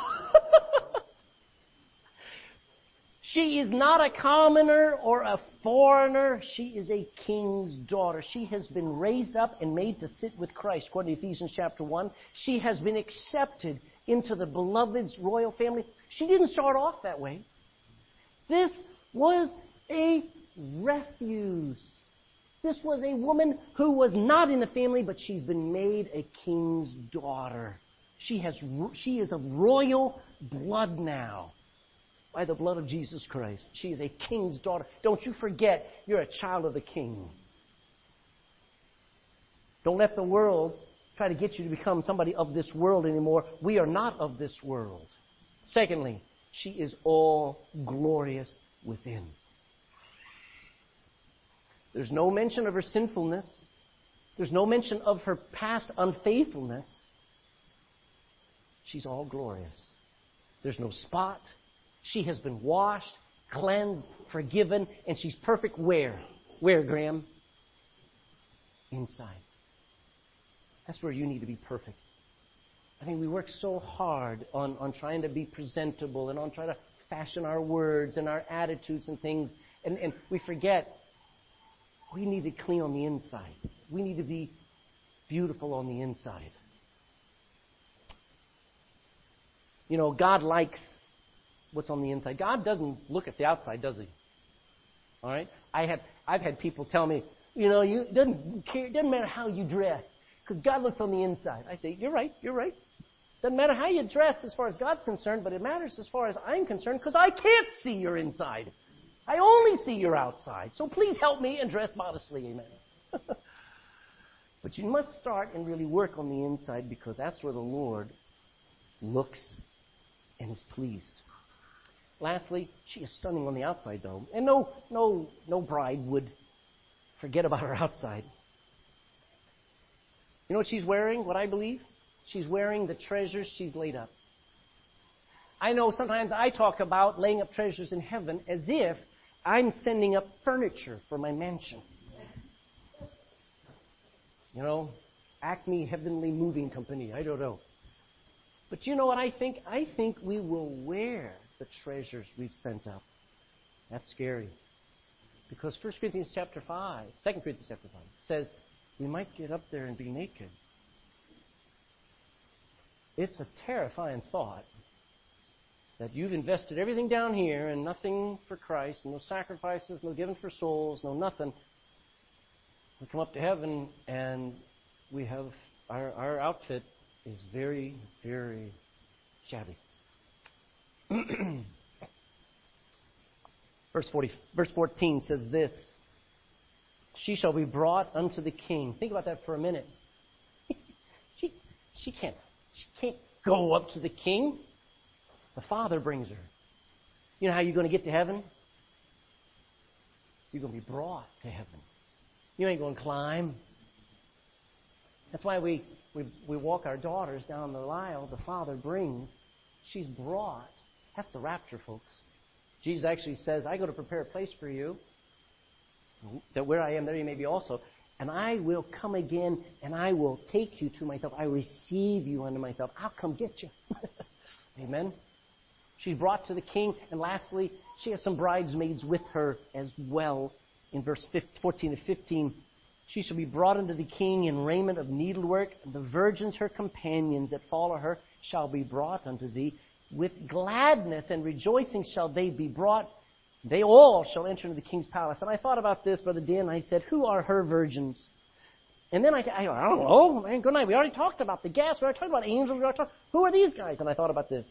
she is not a commoner or a foreigner. She is a king's daughter. She has been raised up and made to sit with Christ, according to Ephesians chapter one. She has been accepted into the beloved's royal family. She didn't start off that way. This was a refuse. This was a woman who was not in the family, but she's been made a king's daughter. She has, she is of royal blood now by the blood of Jesus Christ. She is a king's daughter. Don't you forget, you're a child of the king. Don't let the world try to get you to become somebody of this world anymore. We are not of this world. Secondly, she is all glorious within. There's no mention of her sinfulness. There's no mention of her past unfaithfulness. She's all glorious. There's no spot. She has been washed, cleansed, forgiven, and she's perfect where? Where, Graham? Inside. That's where you need to be perfect. I mean, we work so hard on, on trying to be presentable and on trying to fashion our words and our attitudes and things, and, and we forget we need to clean on the inside. We need to be beautiful on the inside. You know, God likes what's on the inside. God doesn't look at the outside, does He? All right? I have, I've had people tell me, you know, you it doesn't care, it doesn't matter how you dress, because God looks on the inside. I say, you're right, you're right. Doesn't matter how you dress as far as God's concerned, but it matters as far as I'm concerned, because I can't see your inside. I only see your outside. So please help me and dress modestly, amen. But you must start and really work on the inside, because that's where the Lord looks and is pleased. Lastly, she is stunning on the outside, though. And no, no, no bride would forget about her outside. You know what she's wearing, what I believe? She's wearing the treasures she's laid up. I know sometimes I talk about laying up treasures in heaven as if I'm sending up furniture for my mansion. You know, Acme Heavenly Moving Company, I don't know. But you know what I think? I think we will wear the treasures we've sent up. That's scary. Because First Corinthians chapter five, Second Corinthians chapter five says we might get up there and be naked. It's a terrifying thought that you've invested everything down here and nothing for Christ, no sacrifices, no giving for souls, no nothing. We come up to heaven and we have our, our outfit is very, very shabby. Verse forty, verse fourteen says this: she shall be brought unto the king. Think about that for a minute. she she can't she can't go up to the king. The Father brings her. You know how you're going to get to heaven? You're going to be brought to heaven. You ain't going to climb. That's why we, we, we walk our daughters down the aisle. The Father brings. She's brought. That's the rapture, folks. Jesus actually says, I go to prepare a place for you, that where I am, there you may be also. And I will come again, and I will take you to myself. I receive you unto myself. I'll come get you. Amen. She's brought to the king. And lastly, she has some bridesmaids with her as well. In verse fourteen to fifteen, she shall be brought unto the king in raiment of needlework. The virgins, her companions that follow her, shall be brought unto thee. With gladness and rejoicing shall they be brought. They all shall enter into the king's palace. And I thought about this, Brother Dan. I said, who are her virgins? And then I, I, I don't know. Man, good night. We already talked about the gas. We already talked about angels. We already talked. Who are these guys? And I thought about this.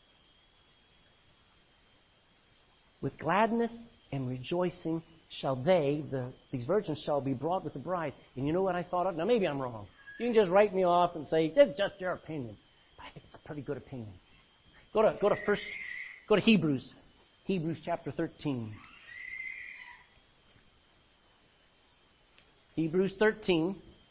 With gladness and rejoicing shall they, the, these virgins, shall be brought with the bride. And you know what I thought of? Now, maybe I'm wrong. You can just write me off and say, this is just your opinion. But I think it's a pretty good opinion. Go to, go to first, go to Hebrews. Hebrews chapter thirteen. Hebrews thirteen.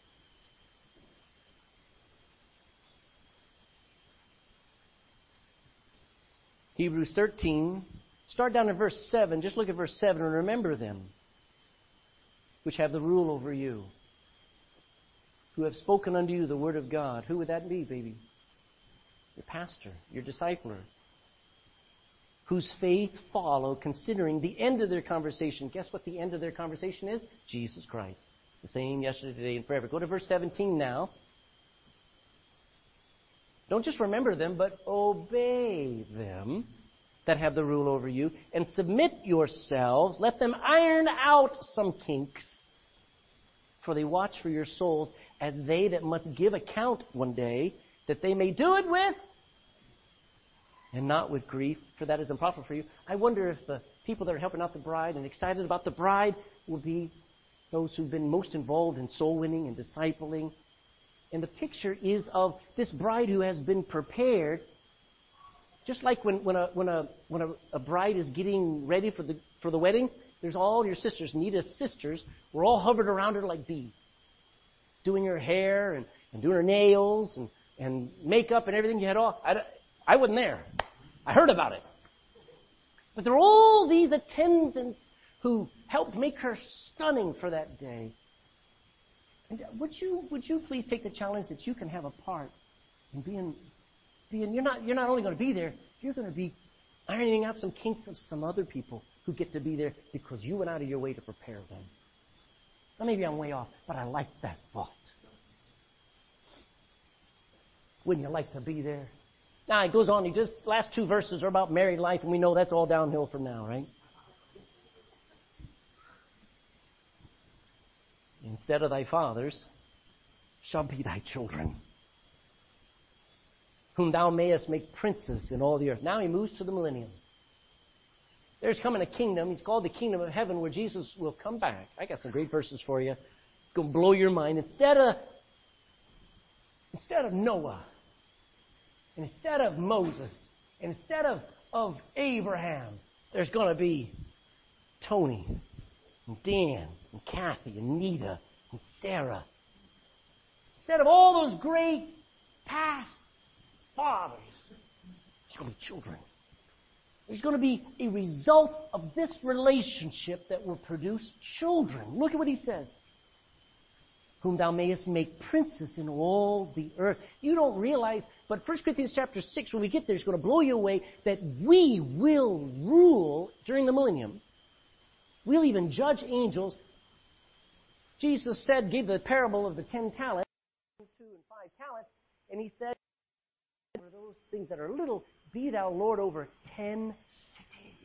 Hebrews thirteen. Start down at verse seven. Just look at verse seven and remember them, which have the rule over you, who have spoken unto you the word of God. Who would that be, baby? Your pastor, your discipler, whose faith follow, considering the end of their conversation. Guess what the end of their conversation is? Jesus Christ. The same yesterday, today, and forever. Go to verse seventeen now. Don't just remember them, but obey them that have the rule over you, and submit yourselves. Let them iron out some kinks, for they watch for your souls as they that must give account one day, that they may do it with and not with grief, for that is unprofitable for you. I wonder if the people that are helping out the bride and excited about the bride will be those who've been most involved in soul winning and discipling. And the picture is of this bride who has been prepared. Just like when, when, a, when, a, when a, a bride is getting ready for the, for the wedding, there's all your sisters, Nita's sisters, were all hovered around her like bees, doing her hair and, and doing her nails and, and makeup and everything. You had all. I, I wasn't there. I heard about it. But there are all these attendants who helped make her stunning for that day. And would you would you please take the challenge that you can have a part in being being you're not you're not only going to be there, you're going to be ironing out some kinks of some other people who get to be there because you went out of your way to prepare them. Now maybe I'm way off, but I like that thought. Wouldn't you like to be there? Now it goes on, he just last two verses are about married life, and we know that's all downhill from now, right? Instead of thy fathers shall be thy children, whom thou mayest make princes in all the earth. Now he moves to the millennium. There's coming a kingdom. He's called the kingdom of heaven, where Jesus will come back. I got some great verses for you. It's going to blow your mind. Instead of, instead of Noah, and instead of Moses, and instead of, of Abraham, there's going to be Tony, and Dan, and Kathy, and Nita, and Sarah. Instead of all those great past fathers, there's going to be children. There's going to be a result of this relationship that will produce children. Look at what he says. Whom thou mayest make princes in all the earth. You don't realize, but First Corinthians chapter six, when we get there, is going to blow you away, that we will rule during the millennium. We'll even judge angels. Jesus said, gave the parable of the ten talents, two and five talents, and he said, for those things that are little, be thou Lord over ten cities.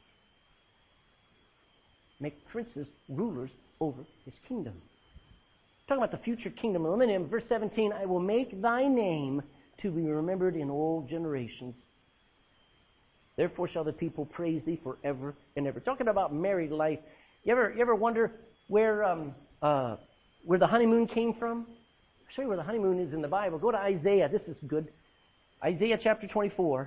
Make princes rulers over his kingdom. Talking about the future kingdom, millennium, verse seventeen, I will make thy name to be remembered in all generations. Therefore shall the people praise thee forever and ever. Talking about married life, you ever you ever wonder where um, uh, where the honeymoon came from? I'll show you where the honeymoon is in the Bible. Go to Isaiah. This is good. Isaiah chapter twenty-four.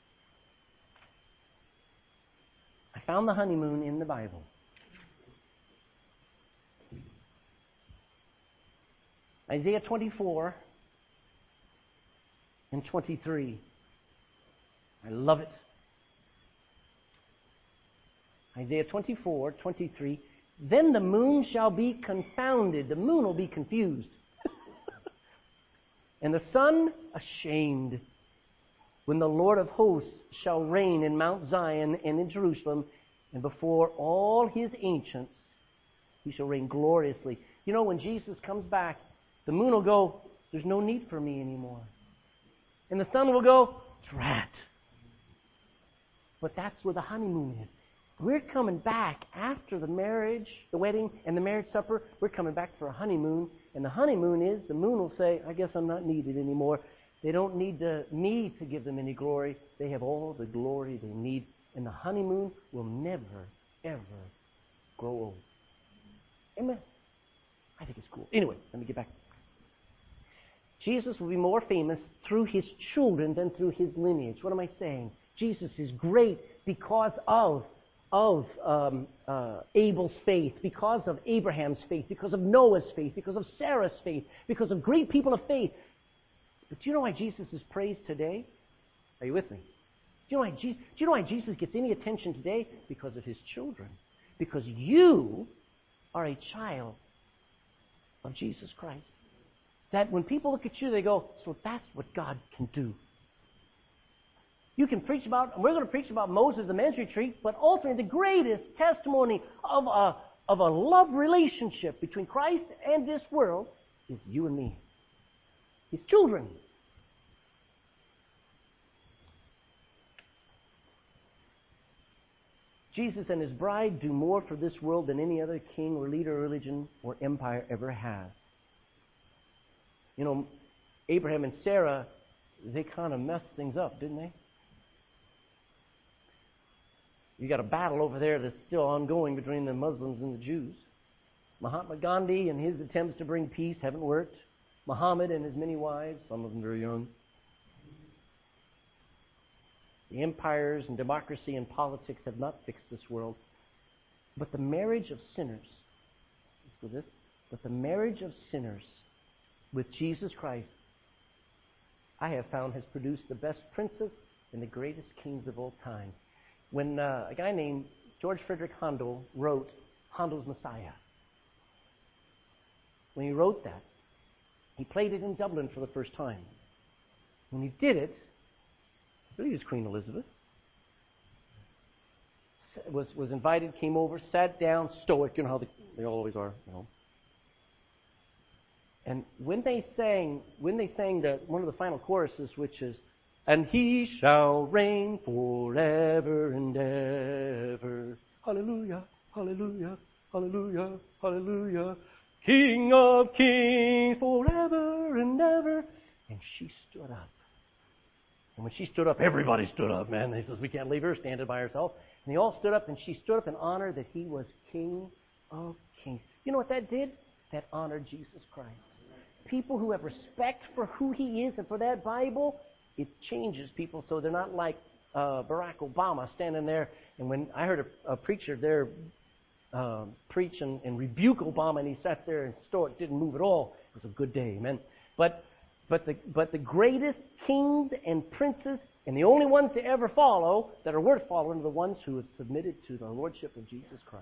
I found the honeymoon in the Bible. Isaiah twenty-four and twenty-three. I love it. Isaiah twenty-four, twenty-three. Then the moon shall be confounded. The moon will be confused. And the sun ashamed. When the Lord of hosts shall reign in Mount Zion and in Jerusalem, and before all his ancients, he shall reign gloriously. You know, when Jesus comes back, the moon will go, there's no need for me anymore. And the sun will go, drat. But that's where the honeymoon is. We're coming back after the marriage, the wedding, and the marriage supper. We're coming back for a honeymoon. And the honeymoon is, the moon will say, I guess I'm not needed anymore. They don't need to, me to give them any glory. They have all the glory they need. And the honeymoon will never, ever grow old. Amen. I think it's cool. Anyway, let me get back. Jesus will be more famous through his children than through his lineage. What am I saying? Jesus is great because of, of um, uh, Abel's faith, because of Abraham's faith, because of Noah's faith, because of Sarah's faith, because of great people of faith. But do you know why Jesus is praised today? Are you with me? Do you know why Jesus, do you know why Jesus gets any attention today? Because of his children. Because you are a child of Jesus Christ. That when people look at you, they go, so that's what God can do. You can preach about, and we're going to preach about Moses, the men's retreat, but ultimately the greatest testimony of a, of a love relationship between Christ and this world is you and me. His children. Jesus and his bride do more for this world than any other king or leader of religion or empire ever has. You know, Abraham and Sarah, they kind of messed things up, didn't they? You got a battle over there that's still ongoing between the Muslims and the Jews. Mahatma Gandhi and his attempts to bring peace haven't worked. Muhammad and his many wives, some of them very young. The empires and democracy and politics have not fixed this world. But the marriage of sinners, let's go this, but the marriage of sinners with Jesus Christ, I have found, has produced the best princes and the greatest kings of all time. when uh, a guy named George Friedrich Handel wrote Handel's Messiah. When he wrote that, he played it in Dublin for the first time. When he did it, I believe it was Queen Elizabeth, was, was invited, came over, sat down, stoic, you know how they, they always are, you know. And when they sang, when they sang the, one of the final choruses, which is, "And he shall reign forever and ever. Hallelujah, hallelujah, hallelujah, hallelujah. King of kings forever and ever." And she stood up. And when she stood up, everybody stood up, man. They says, we can't leave her standing by herself. And they all stood up, and she stood up in honor that he was King of kings. You know what that did? That honored Jesus Christ. People who have respect for who he is and for that Bible, it changes people so they're not like uh, Barack Obama standing there. And when I heard a, a preacher there um, preach and, and rebuke Obama, and he sat there and stoic, didn't move at all, it was a good day, amen. But but the but the greatest kings and princes and the only ones to ever follow that are worth following are the ones who have submitted to the lordship of Jesus Christ.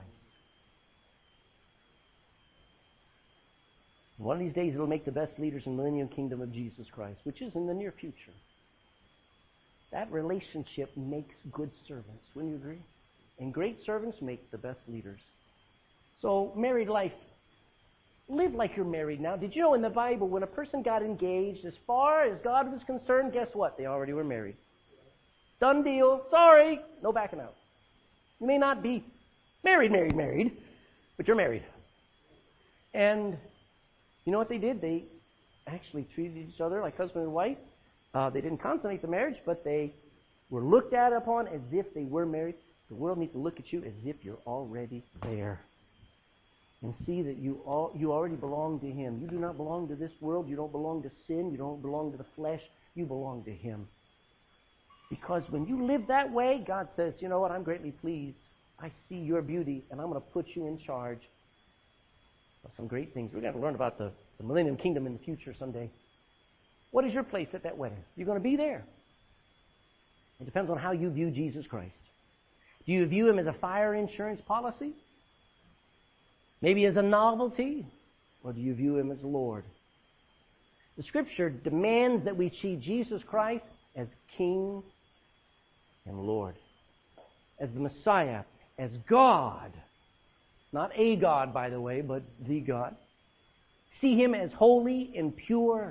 One of these days it'll make the best leaders in the millennium kingdom of Jesus Christ, which is in the near future. That relationship makes good servants. Wouldn't you agree? And great servants make the best leaders. So, married life. Live like you're married now. Did you know in the Bible, when a person got engaged, as far as God was concerned, guess what? They already were married. Done deal. Sorry. No backing out. You may not be married, married, married, but you're married. And you know what they did? They actually treated each other like husband and wife. Uh, they didn't consummate the marriage, but they were looked at upon as if they were married. The world needs to look at you as if you're already there. And see that you all you already belong to him. You do not belong to this world. You don't belong to sin. You don't belong to the flesh. You belong to him. Because when you live that way, God says, you know what, I'm greatly pleased. I see your beauty, and I'm going to put you in charge of some great things. We're going to learn about the, the millennium kingdom in the future someday. What is your place at that wedding? You're going to be there. It depends on how you view Jesus Christ. Do you view him as a fire insurance policy? Maybe as a novelty? Or do you view him as Lord? The Scripture demands that we see Jesus Christ as King and Lord. As the Messiah. As God. Not a God, by the way, but the God. See him as holy and pure.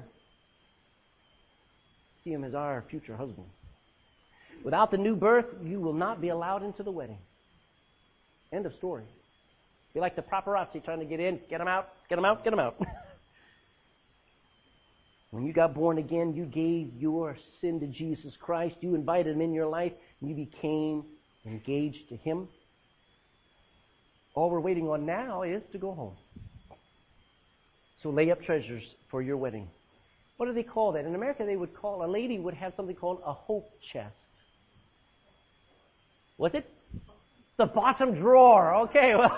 See him as our future husband. Without the new birth, you will not be allowed into the wedding. End of story. Be like the paparazzi trying to get in, get them out, get them out, get them out. When you got born again, you gave your sin to Jesus Christ. You invited him in your life, and you became engaged to him. All we're waiting on now is to go home. So lay up treasures for your wedding. What do they call that? In America, they would call, a lady would have something called a hope chest. What's it? The bottom drawer. Okay. Well,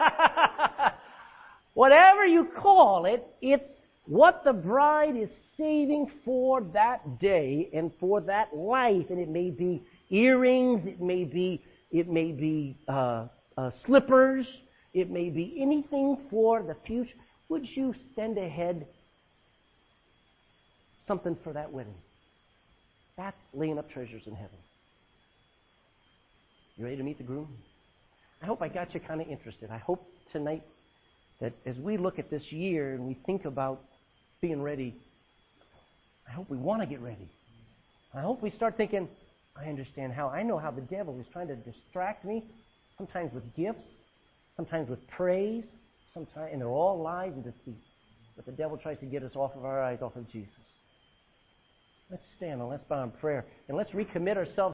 whatever you call it, it's what the bride is saving for that day and for that life. And it may be earrings. It may be, it may be uh, uh, slippers. It may be anything for the future. Would you send ahead something for that wedding? That's laying up treasures in heaven. You ready to meet the groom? I hope I got you kind of interested. I hope tonight that as we look at this year and we think about being ready, I hope we want to get ready. I hope we start thinking, I understand how. I know how the devil is trying to distract me, sometimes with gifts, sometimes with praise, sometimes, and they're all lies and deceit. But the devil tries to get us off of our eyes, off of Jesus. Let's stand and let's bow in prayer, and let's recommit ourselves